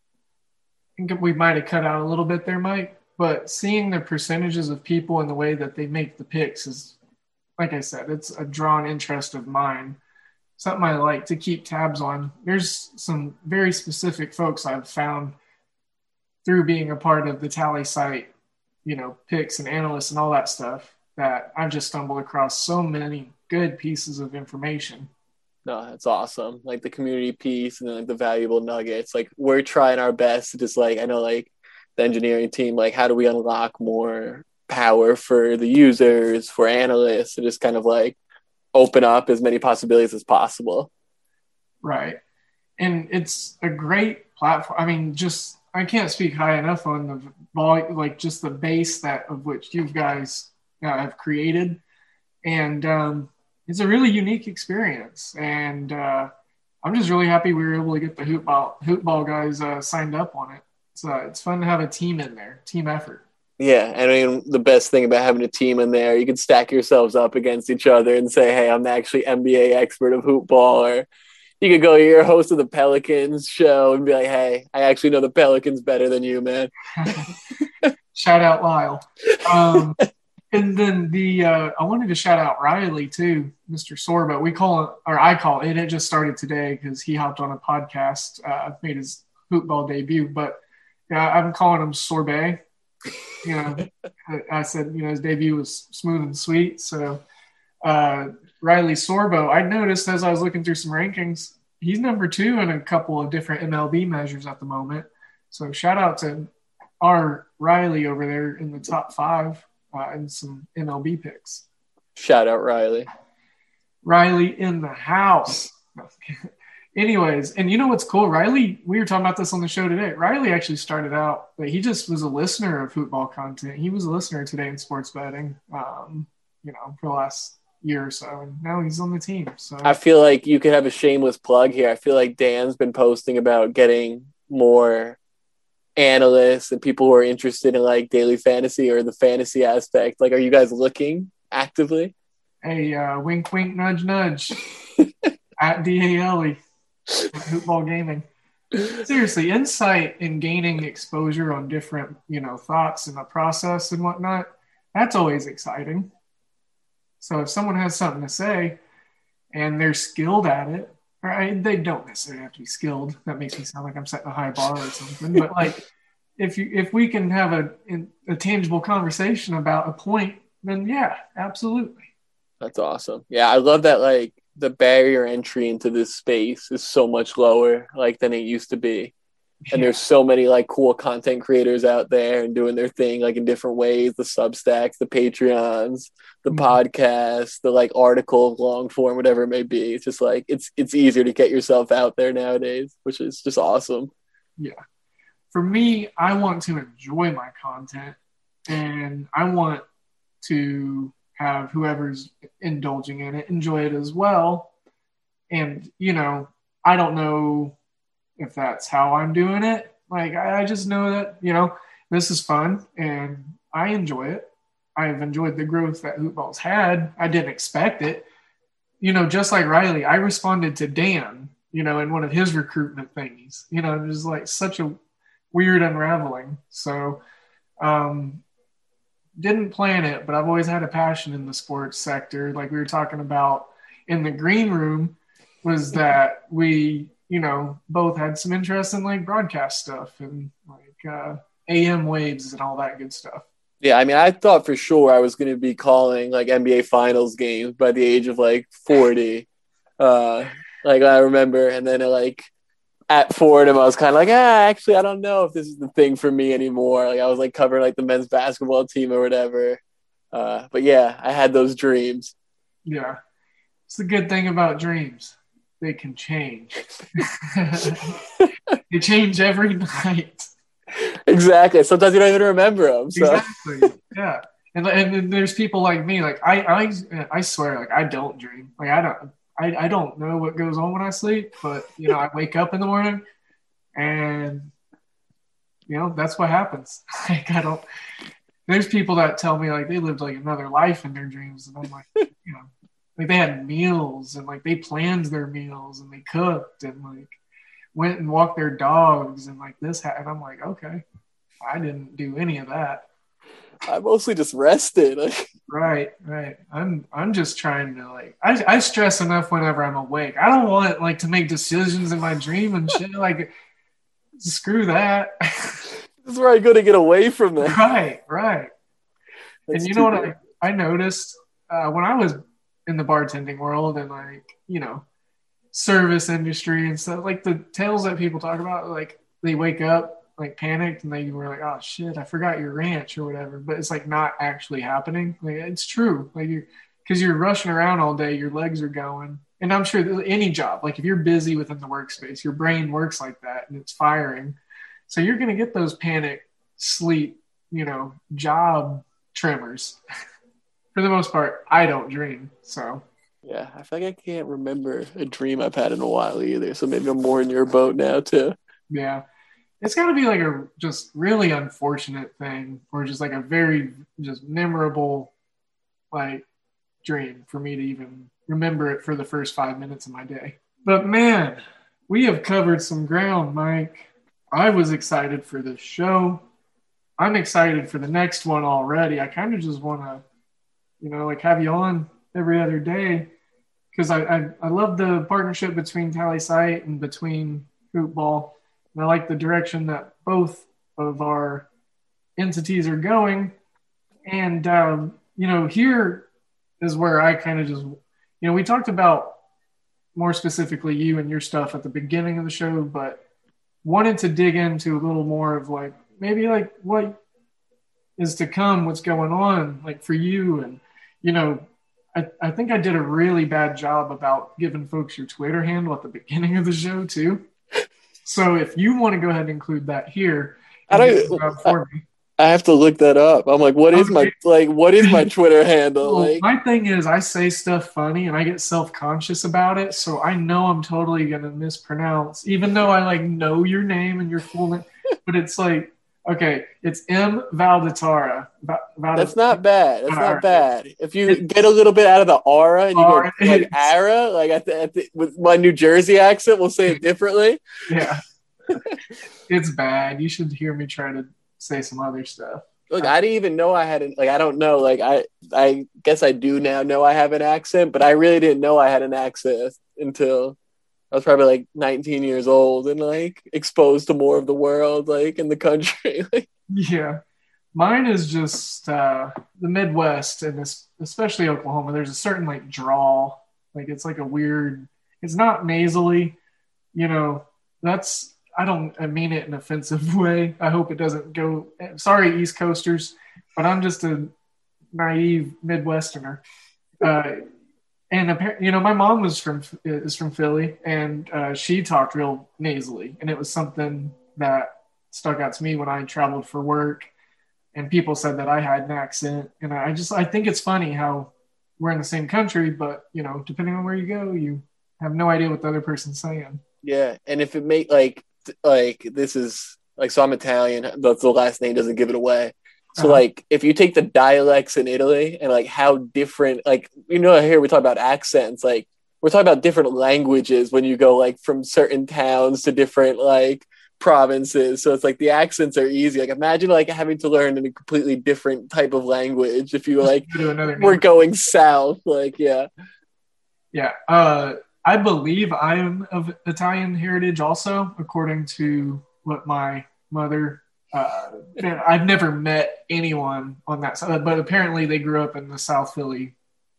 I think we might have cut out a little bit there, Mike, but seeing the percentages of people and the way that they make the picks is, like I said, it's a drawn interest of mine. Something I like to keep tabs on. There's some very specific folks I've found through being a part of the TallySight, you know, picks and analysts and all that stuff, that I've just stumbled across so many good pieces of information. No, that's awesome. Like the community piece and then like the valuable nuggets. Like we're trying our best to just like, I know like the engineering team, like how do we unlock more power for the users, for analysts, to just kind of like open up as many possibilities as possible. Right. And it's a great platform. I mean, just, I can't speak high enough on the volume, like just the base that of which you guys have created. And it's a really unique experience. And I'm just really happy we were able to get the Hoopball guys signed up on it. It's fun to have a team in there, team effort. Yeah, I mean, the best thing about having a team in there, you can stack yourselves up against each other and say, hey, I'm actually NBA expert of Hoopball. Or you could go, you're a host of the Pelicans show and be like, hey, I actually know the Pelicans better than you, man. Shout out Lyle. And then I wanted to shout out Riley too, Mr. Sorbo. I call it, it just started today because he hopped on a podcast, made his Hoopball debut, but yeah, I'm calling him Sorbet. You know, I said, you know, his debut was smooth and sweet. So Riley Sorbo, I noticed as I was looking through some rankings, he's number 2 in a couple of different MLB measures at the moment. So shout out to our Riley over there in the top 5 in some MLB picks. Shout out Riley. Riley in the house. Anyways, and you know what's cool? Riley, we were talking about this on the show today. Riley actually started out, like, he just was a listener of football content. He was a listener today in sports betting, you know, for the last year or so, and now he's on the team. So I feel like you could have a shameless plug here. I feel like Dan's been posting about getting more analysts and people who are interested in like daily fantasy or the fantasy aspect. Like, are you guys looking actively? Hey, wink, wink, nudge, nudge at DALE. Hoopball Gaming. Seriously, insight in gaining exposure on different, you know, thoughts in the process and whatnot, that's always exciting. So if someone has something to say and they're skilled at it, right, they don't necessarily have to be skilled. That makes me sound like I'm setting a high bar or something. But like, if we can have a tangible conversation about a point, then yeah, absolutely. That's awesome. Yeah, I love that. Like, the barrier entry into this space is so much lower, like, than it used to be. And there's so many like cool content creators out there and doing their thing like in different ways, the Substacks, the Patreons, the podcasts, the like article, long form, whatever it may be. It's just like it's easier to get yourself out there nowadays, which is just awesome. Yeah. For me, I want to enjoy my content and I want to have whoever's indulging in it enjoy it as well. And, you know, I don't know if that's how I'm doing it. Like, I just know that, you know, this is fun and I enjoy it. I've enjoyed the growth that Hoopball's had. I didn't expect it. You know, just like Riley, I responded to Dan, you know, in one of his recruitment thingies. You know, it was like such a weird unraveling. So, didn't plan it, but I've always had a passion in the sports sector. Like we were talking about in the green room, was that we, you know, both had some interest in like broadcast stuff and like AM waves and all that good stuff. Yeah, I mean, I thought for sure I was going to be calling like NBA Finals games by the age of like 40. Like I remember, and then like at Fordham, I was kind of like, actually, I don't know if this is the thing for me anymore. Like I was like covering like the men's basketball team or whatever. But yeah, I had those dreams. Yeah, it's the good thing about dreams. They can change. They change every night. Exactly. Sometimes you don't even remember them. So. Exactly. Yeah. And there's people like me. Like I swear, like I don't dream. Like I don't know what goes on when I sleep. But you know, I wake up in the morning, and you know that's what happens. Like I don't. There's people that tell me like they lived like another life in their dreams, and I'm like, you know, like they had meals and like they planned their meals and they cooked and like went and walked their dogs and like this and I'm like, okay, I didn't do any of that. I mostly just rested. Right. I'm just trying to like I stress enough whenever I'm awake. I don't want like to make decisions in my dream and shit. Like screw that. This is where I go to get away from that. Right. That's and you know what I noticed when I was in the bartending world and like, you know, service industry and stuff, like the tales that people talk about, like they wake up like panicked and they were like, oh shit, I forgot your ranch or whatever, but it's like not actually happening. Like it's true. Like because you're rushing around all day, your legs are going. And I'm sure any job, like if you're busy within the workspace, your brain works like that and it's firing. So you're going to get those panic, sleep, you know, job tremors. For the most part, I don't dream. So yeah, I feel like I can't remember a dream I've had in a while either. So maybe I'm more in your boat now too. Yeah. It's got to be like a just really unfortunate thing or just like a very just memorable like dream for me to even remember it for the first 5 minutes of my day. But man, we have covered some ground, Mike. I was excited for this show. I'm excited for the next one already. I kind of just want to, you know, like have you on every other day because I love the partnership between Tally Site and between Hoopball. And I like the direction that both of our entities are going. And, here is where I kind of just, we talked about more specifically you and your stuff at the beginning of the show, but wanted to dig into a little more of like, maybe like what is to come, what's going on like for you. And, I think I did a really bad job about giving folks your Twitter handle at the beginning of the show too. So if you want to go ahead and include that here, I have to look that up. I'm like, what is my Twitter handle? Well, like, my thing is I say stuff funny and I get self-conscious about it. So I know I'm totally going to mispronounce, even though I like know your name and your full name, but it's like, okay, it's M. Valdatara. That's not bad. That's not bad. If you get a little bit out of the aura and you go like Ara, like with my New Jersey accent, we'll say it differently. Yeah. It's bad. You should hear me try to say some other stuff. Look, I didn't even know I had I don't know. Like, I guess I do now know I have an accent, but I really didn't know I had an accent until I was probably like 19 years old and like exposed to more of the world, like in the country. Yeah. Mine is just the Midwest and especially Oklahoma. There's a certain like drawl. Like it's like a weird, it's not nasally, I mean it in an offensive way. I hope it doesn't go, sorry, East Coasters, but I'm just a naive Midwesterner. And apparently, my mom is from Philly, and she talked real nasally, and it was something that stuck out to me when I traveled for work, and people said that I had an accent, and I think it's funny how we're in the same country, but depending on where you go, you have no idea what the other person's saying. Yeah, and if it make like this is like, so I'm Italian, but the last name doesn't give it away. So like if you take the dialects in Italy and like how different, like, here we talk about accents, like we're talking about different languages when you go like from certain towns to different like provinces. So it's like the accents are easy. Like imagine like having to learn in a completely different type of language if you like we're going south. Like, yeah. Yeah. I believe I am of Italian heritage also, according to what my mother I've never met anyone on that side, but apparently they grew up in the South Philly,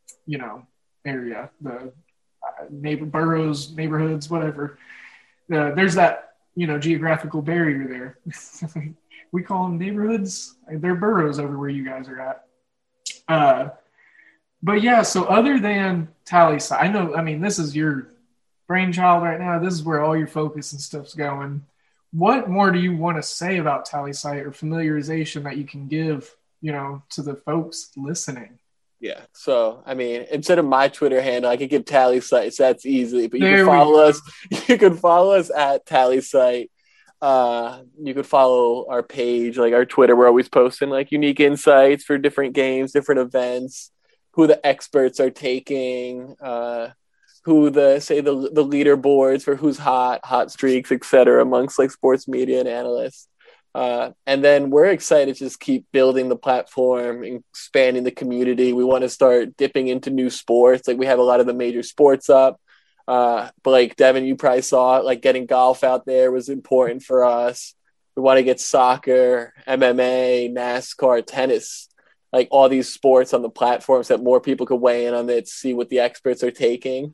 area, the boroughs, neighborhoods, whatever. There's that, geographical barrier there. We call them neighborhoods. They're boroughs over where you guys are at. But yeah, so other than Talysite, this is your brainchild right now. This is where all your focus and stuff's going. What more do you want to say about Talysite or familiarization that you can give, to the folks listening? Yeah. So, instead of my Twitter handle, I could give Talysite. So that's easy. But you can follow us. You can follow us at Talysite. You could follow our page, like our Twitter. We're always posting like unique insights for different games, different events, who the experts are taking, who the leaderboards for who's hot streaks, etc., amongst like sports media and analysts. And then we're excited to just keep building the platform, expanding the community. We want to start dipping into new sports. Like we have a lot of the major sports up. But like Devin, you probably saw it, like getting golf out there was important for us. We want to get soccer, MMA, NASCAR, tennis, like all these sports on the platforms that more people could weigh in on it, see what the experts are taking.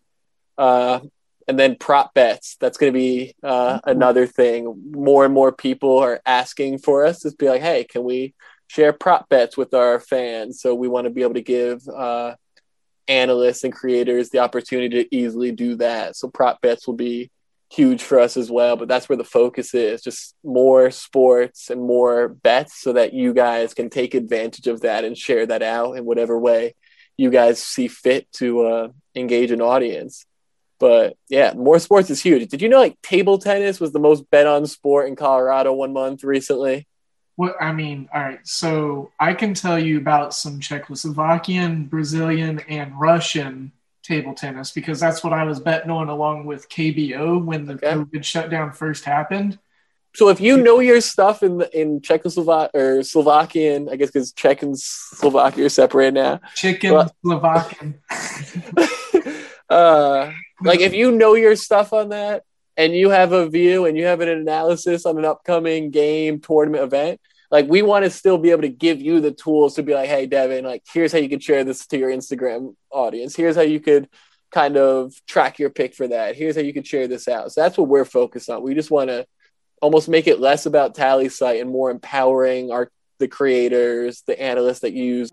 And then prop bets. That's going to be another thing. More and more people are asking for us to be like, hey, can we share prop bets with our fans? So we want to be able to give analysts and creators the opportunity to easily do that. So prop bets will be huge for us as well. But that's where the focus is, just more sports and more bets so that you guys can take advantage of that and share that out in whatever way you guys see fit to engage an audience. But yeah, more sports is huge. Did you know like table tennis was the most bet on sport in Colorado 1 month recently? Well, all right. So I can tell you about some Czechoslovakian, Brazilian, and Russian table tennis because that's what I was betting on along with KBO when the COVID shutdown first happened. So if you know your stuff in Czechoslovak or Slovakian, I guess because Czech and Slovakia are separated now. Slovakian. Like if you know your stuff on that and you have a view and you have an analysis on an upcoming game, tournament, event, like, we want to still be able to give you the tools to be like, hey, Devin, like, here's how you could share this to your Instagram audience. Here's how you could kind of track your pick for that. Here's how you could share this out. So that's what we're focused on. We just want to almost make it less about TallySight and more empowering the creators, the analysts that use.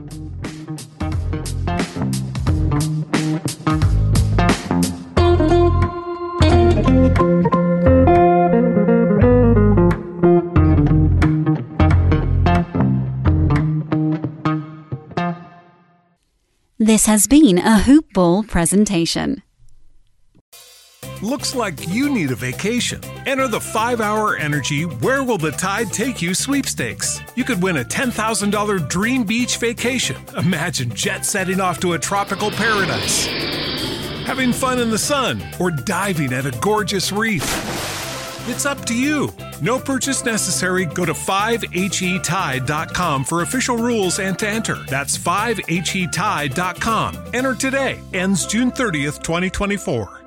This has been a Hoop Ball presentation. Looks like you need a vacation. Enter the 5-Hour Energy Where Will the Tide Take You sweepstakes. You could win a $10,000 dream beach vacation. Imagine jet setting off to a tropical paradise, having fun in the sun, or diving at a gorgeous reef. It's up to you. No purchase necessary. Go to 5HETide.com for official rules and to enter. That's 5HETide.com. Enter today. Ends June 30th, 2024.